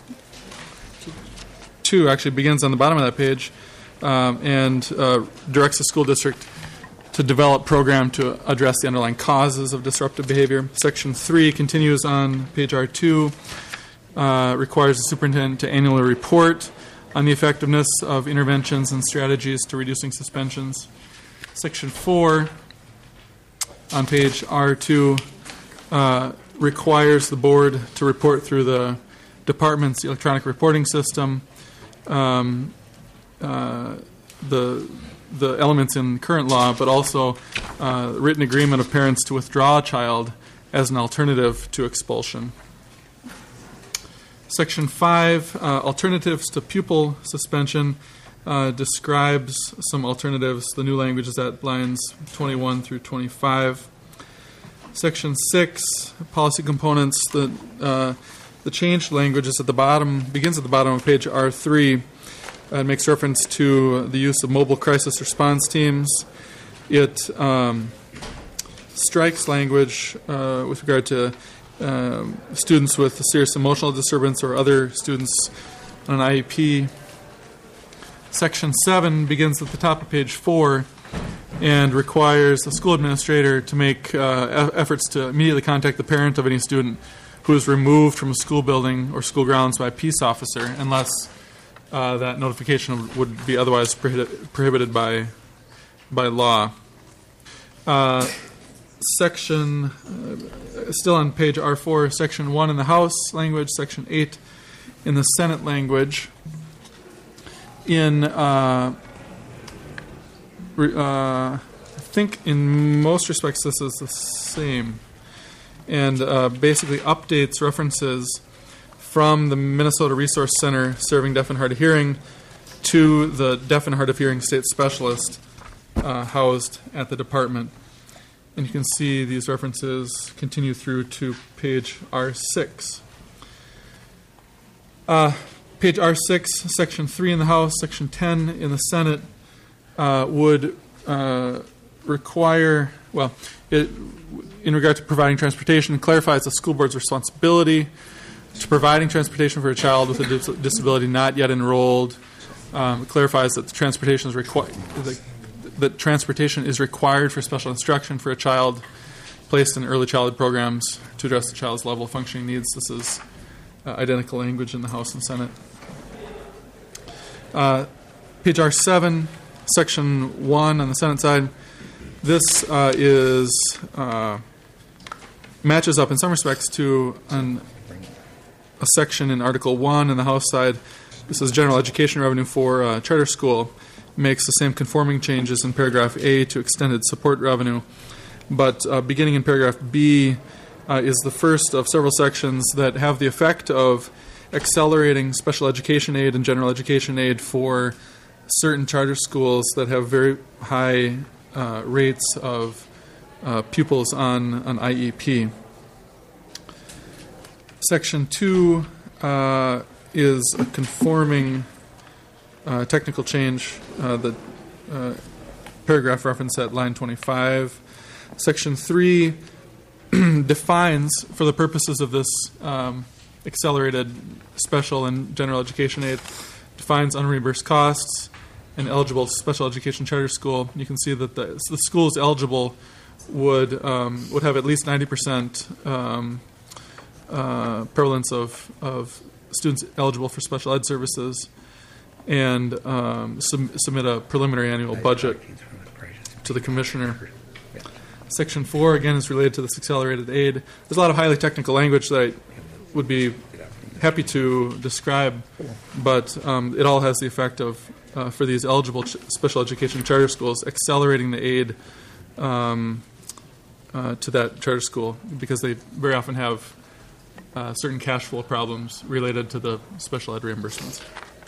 2 actually begins on the bottom of that page and directs the school district to develop program to address the underlying causes of disruptive behavior. Section 3 continues on page R2, requires the superintendent to annually report on the effectiveness of interventions and strategies to reducing suspensions. Section 4 on page R2 requires the board to report through the department's electronic reporting system the elements in current law, but also written agreement of parents to withdraw a child as an alternative to expulsion. Section 5, alternatives to pupil suspension, describes some alternatives. The new language is at lines 21 through 25. Section 6, policy components. The changed language is at the bottom, begins at the bottom of page R3. It makes reference to the use of mobile crisis response teams. It strikes language with regard to students with a serious emotional disturbance or other students on an IEP. Section 7 begins at the top of page 4 and requires the school administrator to make efforts to immediately contact the parent of any student who is removed from a school building or school grounds by a peace officer unless that notification would be otherwise prohibited by law. section, still on page R4, section 1 in the House language, section 8 in the Senate language. I think in most respects this is the same, and basically updates references from the Minnesota Resource Center serving deaf and hard of hearing to the deaf and hard of hearing state specialist housed at the department. And you can see these references continue through to page R6. Page R6, section 3 in the House, section 10 in the Senate would require, in regard to providing transportation, it clarifies the school board's responsibility to providing transportation for a child with a disability not yet enrolled. It clarifies that transportation is required for special instruction for a child placed in early childhood programs to address the child's level of functioning needs. This is identical language in the House and Senate. Page R7, section 1 on the Senate side. This matches up in some respects to a section in Article 1 in the House side. This is general education revenue for charter school. Makes the same conforming changes in paragraph A to extended support revenue. But beginning in paragraph B is the first of several sections that have the effect of accelerating special education aid and general education aid for certain charter schools that have very high rates of pupils on IEP. Section 2 is a conforming technical change, the paragraph reference at line 25. Section 3 defines, for the purposes of this accelerated special and general education aid, defines unreimbursed costs and eligible special education charter school. You can see that the schools eligible would have at least 90% prevalence of students eligible for special ed services, and submit a preliminary annual budget to the commissioner. Section 4, again, is related to this accelerated aid. There's a lot of highly technical language that I would be happy to describe, but it all has the effect of, for these eligible special education charter schools, accelerating the aid to that charter school, because they very often have certain cash flow problems related to the special ed reimbursements.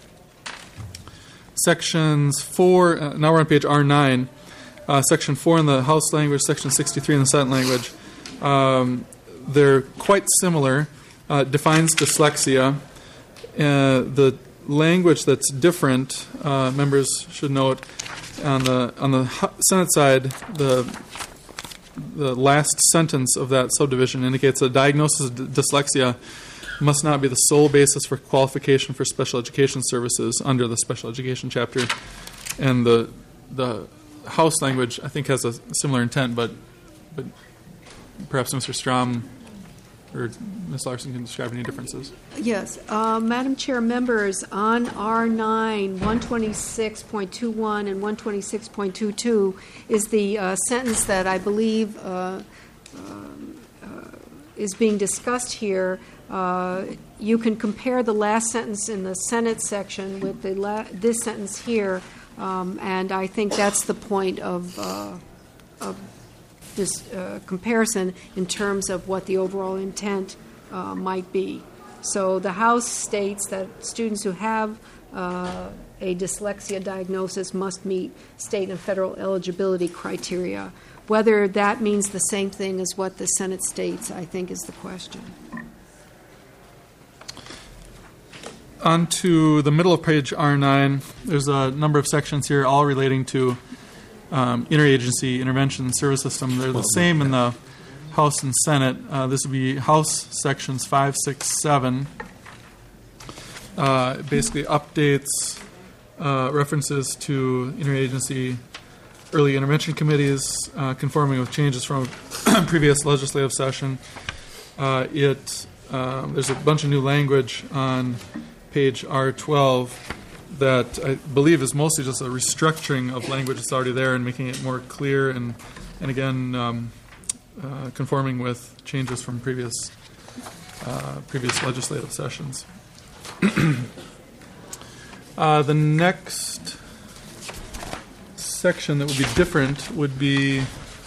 Sections 4, now we're on page R9, section 4 in the House language, section 63 in the Senate language. They're quite similar. Defines dyslexia. The language that's different, members should note, on the Senate side, the last sentence of that subdivision indicates a diagnosis of dyslexia must not be the sole basis for qualification for special education services under the special education chapter. And the House language, I think, has a similar intent, but perhaps Mr. Strom or Ms. Larson can describe any differences. Yes. Madam Chair, members, on R9, 126.21 and 126.22 is the sentence that I believe is being discussed here. You can compare the last sentence in the Senate section with this sentence here, and I think that's the point of this comparison in terms of what the overall intent might be. So the House states that students who have a dyslexia diagnosis must meet state and federal eligibility criteria. Whether that means the same thing as what the Senate states, I think, is the question. On to the middle of page R9, there's a number of sections here, all relating to interagency intervention service system. They're the same in the House and Senate. This would be House sections 5, 6, 7. Basically updates references to interagency early intervention committees, conforming with changes from a previous legislative session. There's a bunch of new language on page R12 that I believe is mostly just a restructuring of language that's already there and making it more clear and again conforming with changes from previous legislative sessions. The next section that would be different would be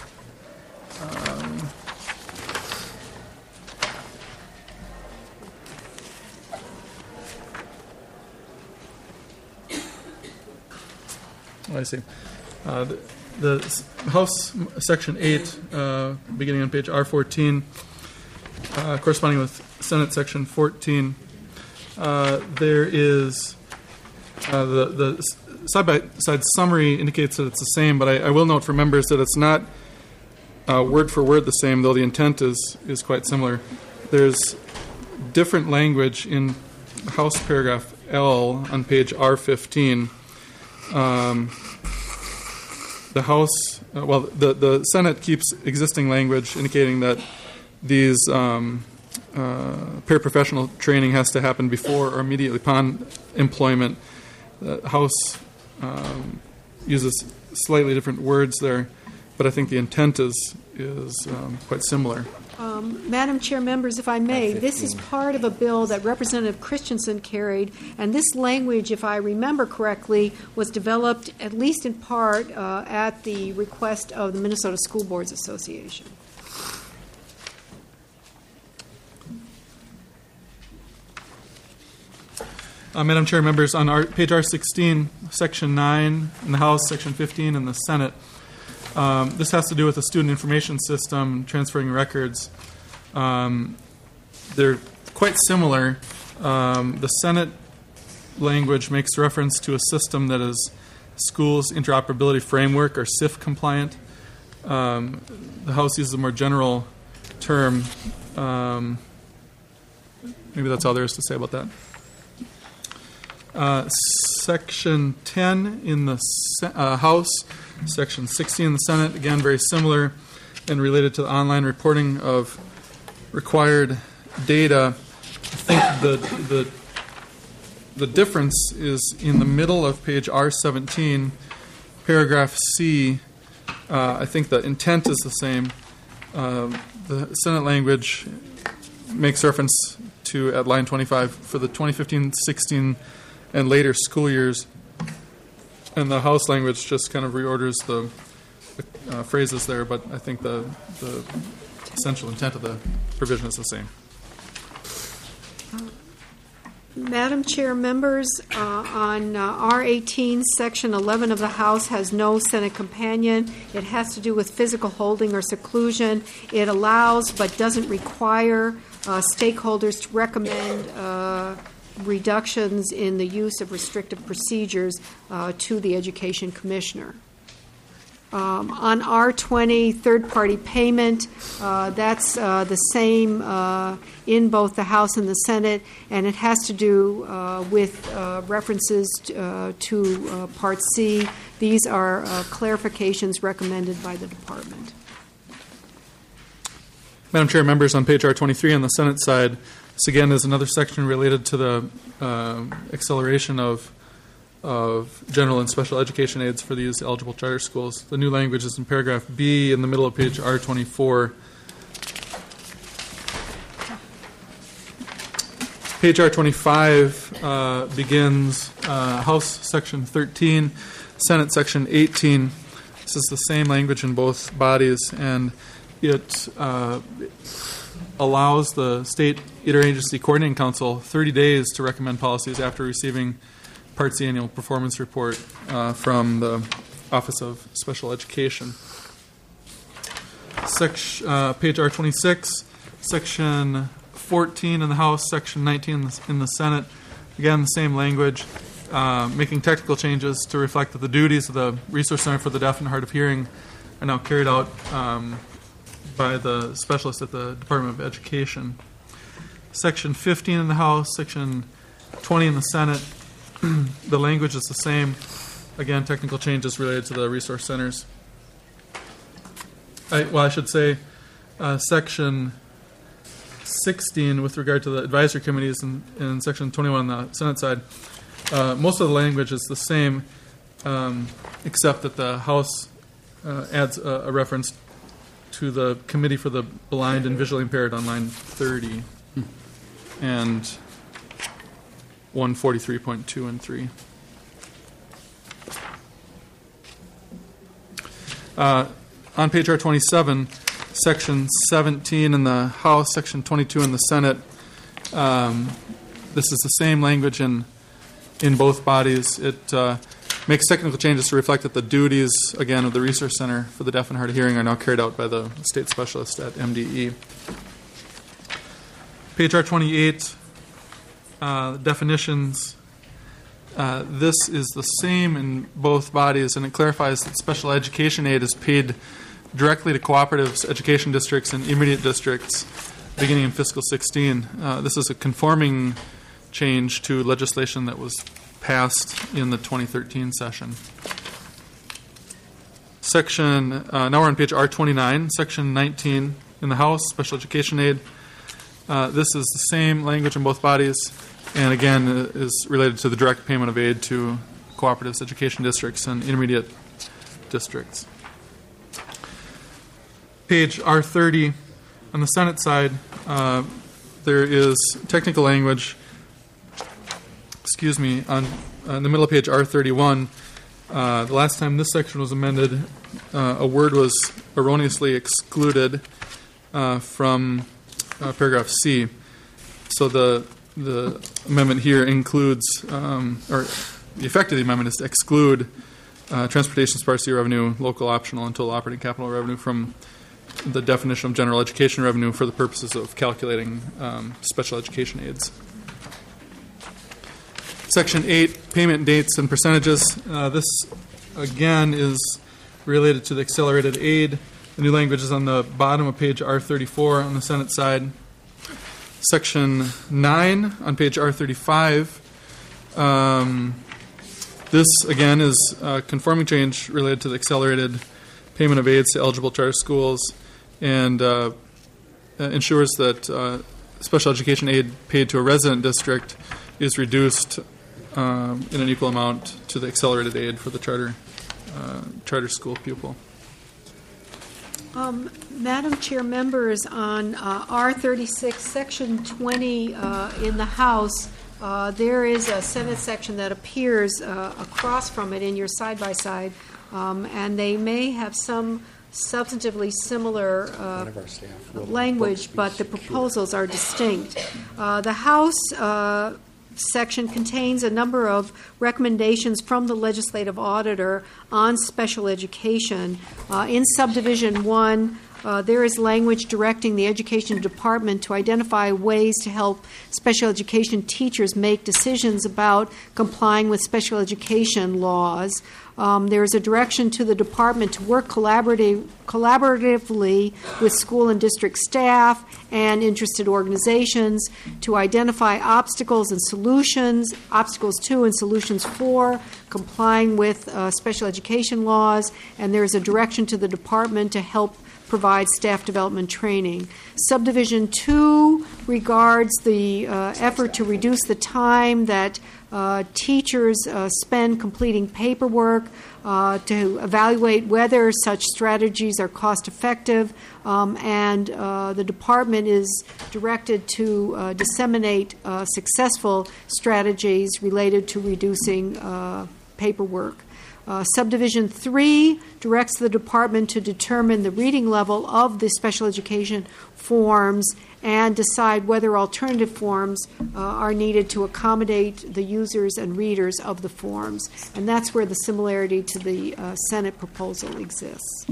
I see. The House Section 8, beginning on page R14, corresponding with Senate Section 14, there is the side-by-side summary indicates that it's the same, but I will note for members that it's not word for word the same, though the intent is quite similar. There's different language in House paragraph L on page R15. The House, the Senate keeps existing language indicating that these paraprofessional training has to happen before or immediately upon employment. The House uses slightly different words there, but I think the intent is quite similar. Madam Chair, members, if I may, this is part of a bill that Representative Christensen carried, and this language, if I remember correctly, was developed at least in part at the request of the Minnesota School Boards Association. Madam Chair, members, on page R16, Section 9 in the House, Section 15 in the Senate, this has to do with the student information system transferring records. They're quite similar. The Senate language makes reference to a system that is Schools Interoperability Framework, or SIF compliant. The House uses a more general term. Maybe that's all there is to say about that. Section 10 in the House, Section 16 in the Senate, again very similar and related to the online reporting of required data. I think the difference is in the middle of page R17, paragraph C. I think the intent is the same. The Senate language makes reference to, at line 25, for the 2015-16 and later school years, and the House language just kind of reorders the phrases there, but I think the essential intent of the provision is the same. Madam Chair, members, on R18, Section 11 of the House has no Senate companion. It has to do with physical holding or seclusion. It allows but doesn't require stakeholders to recommend reductions in the use of restrictive procedures to the Education Commissioner. On R20, third-party payment, that's the same in both the House and the Senate, and it has to do with references to Part C. These are clarifications recommended by the Department. Madam Chair, members, on page R23 on the Senate side, this again is another section related to the acceleration of general and special education aids for these eligible charter schools. The new language is in paragraph B in the middle of page R24. Page R25 begins House Section 13, Senate Section 18. This is the same language in both bodies, and it allows the State Interagency Coordinating Council 30 days to recommend policies after receiving Part C annual performance report from the Office of Special Education. Page R26, Section 14 in the House, Section 19 in the Senate. Again, the same language, making technical changes to reflect that the duties of the Resource Center for the Deaf and Hard of Hearing are now carried out by the specialists at the Department of Education. Section 15 in the House, Section 20 in the Senate. The language is the same. Again, technical changes related to the resource centers. I should say Section 16 with regard to the advisory committees and Section 21 on the Senate side. Most of the language is the same, except that the House adds a reference to the Committee for the Blind and Visually Impaired on line 30 and 143.2 and 3. On page R27, section 17 in the House, section 22 in the Senate, this is the same language in both bodies. It makes technical changes to reflect that the duties, again, of the Resource Center for the Deaf and Hard of Hearing are now carried out by the state specialist at MDE. Page R28, definitions. This is the same in both bodies, and it clarifies that special education aid is paid directly to cooperative education districts and intermediate districts beginning in fiscal 16. This is a conforming change to legislation that was passed in the 2013 session. Now we're on page R29, section 19 in the House, special education aid. This is the same language in both bodies, and again is related to the direct payment of aid to cooperative education districts and intermediate districts. Page R30, on the Senate side, there is technical language. On the middle of page R31, the last time this section was amended, a word was erroneously excluded from paragraph C. So the amendment here includes, or the effect of the amendment is to exclude transportation sparsity revenue, local optional, and total operating capital revenue from the definition of general education revenue for the purposes of calculating special education aids. Section 8, payment dates and percentages. This, again, is related to the accelerated aid. The new language is on the bottom of page R34 on the Senate side. Section 9 on page R35. This, again, is a conforming change related to the accelerated payment of aids to eligible charter schools and ensures that special education aid paid to a resident district is reduced in an equal amount to the accelerated aid for the charter school pupil. Madam Chair, members, on R36, Section 20 in the House, there is a Senate section that appears across from it in your side-by-side, and they may have some substantively similar language, but the proposals are distinct. The House section contains a number of recommendations from the legislative auditor on special education. In subdivision 1, there is language directing the education department to identify ways to help special education teachers make decisions about complying with special education laws. There is a direction to the department to work collaboratively with school and district staff and interested organizations to identify obstacles and solutions, obstacles to and solutions for complying with special education laws, and there is a direction to the department to help provide staff development training. Subdivision 2 regards the effort to reduce the time that teachers spend completing paperwork to evaluate whether such strategies are cost effective, and the department is directed to disseminate successful strategies related to reducing paperwork. Subdivision 3 directs the department to determine the reading level of the special education forms and decide whether alternative forms are needed to accommodate the users and readers of the forms. And that's where the similarity to the Senate proposal exists.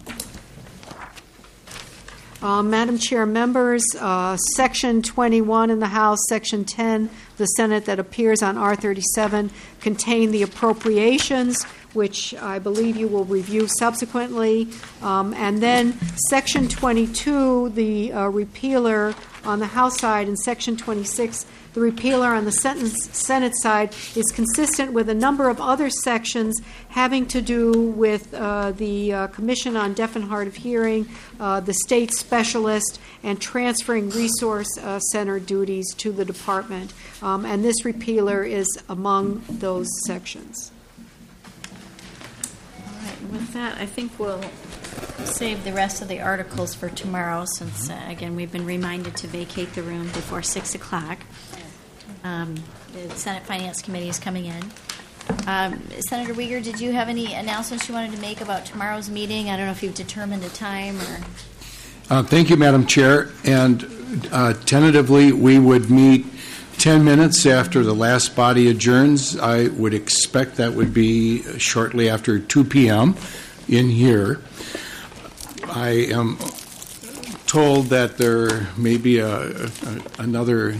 Madam Chair, members, Section 21 in the House, Section 10, the Senate, that appears on R37 contain the appropriations, which I believe you will review subsequently. And then Section 22, the repealer on the House side, and Section 26, the repealer on the Senate side, is consistent with a number of other sections having to do with the Commission on Deaf and Hard of Hearing, the state specialist, and transferring resource center duties to the department. And this repealer is among those sections. All right, with that, I think we'll save the rest of the articles for tomorrow since, again, we've been reminded to vacate the room before 6 o'clock. The Senate Finance Committee is coming in. Senator Uyghur, did you have any announcements you wanted to make about tomorrow's meeting? I don't know if you've determined a time or... Thank you, Madam Chair. And tentatively, we would meet 10 minutes after the last body adjourns. I would expect that would be shortly after 2 p.m. in here. I am told that there may be another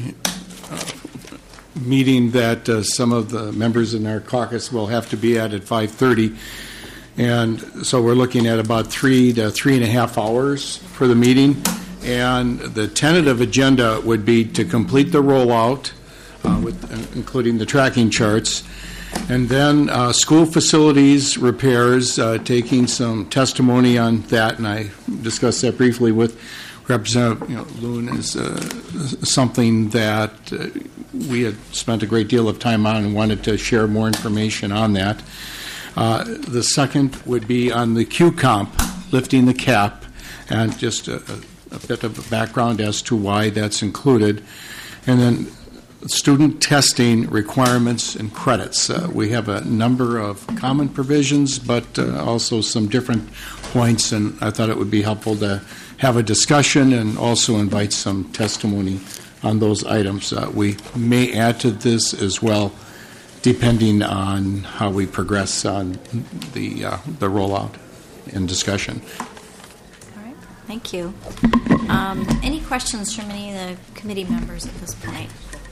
meeting that some of the members in our caucus will have to be at 5:30. And so we're looking at about 3 to 3.5 hours for the meeting. And the tentative agenda would be to complete the rollout, including the tracking charts, and then school facilities repairs, taking some testimony on that, and I discussed that briefly with Representative Loon, is something that we had spent a great deal of time on and wanted to share more information on that. The second would be on the QComp, lifting the cap, and just a bit of a background as to why that's included. And then student testing requirements and credits. We have a number of common provisions, but also some different points, and I thought it would be helpful to have a discussion and also invite some testimony on those items. We may add to this as well, depending on how we progress on the rollout and discussion. All right, thank you. Any questions from any of the committee members at this point?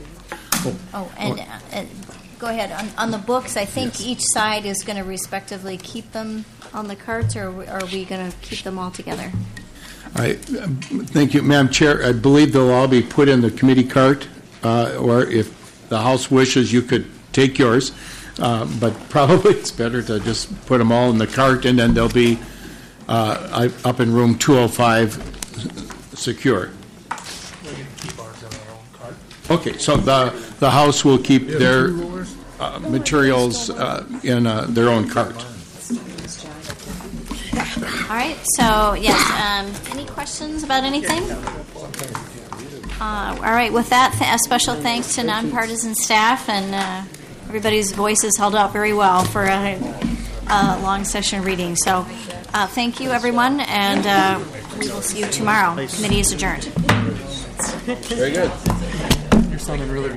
Go ahead. On the books, I think each side is going to respectively keep them on the carts, or are we going to keep them all together? Thank you, Madam Chair. I believe they'll all be put in the committee cart, or if the House wishes, you could take yours. But probably it's better to just put them all in the cart, and then they'll be up in room 205 secure. Okay, so the House will keep their materials in their own cart. All right, so yes, any questions about anything? All right, with that, a special thanks to nonpartisan staff, and everybody's voices held up very well for a long session reading. So thank you, everyone, and we will see you tomorrow. Committee is adjourned. Very good. You're sounding really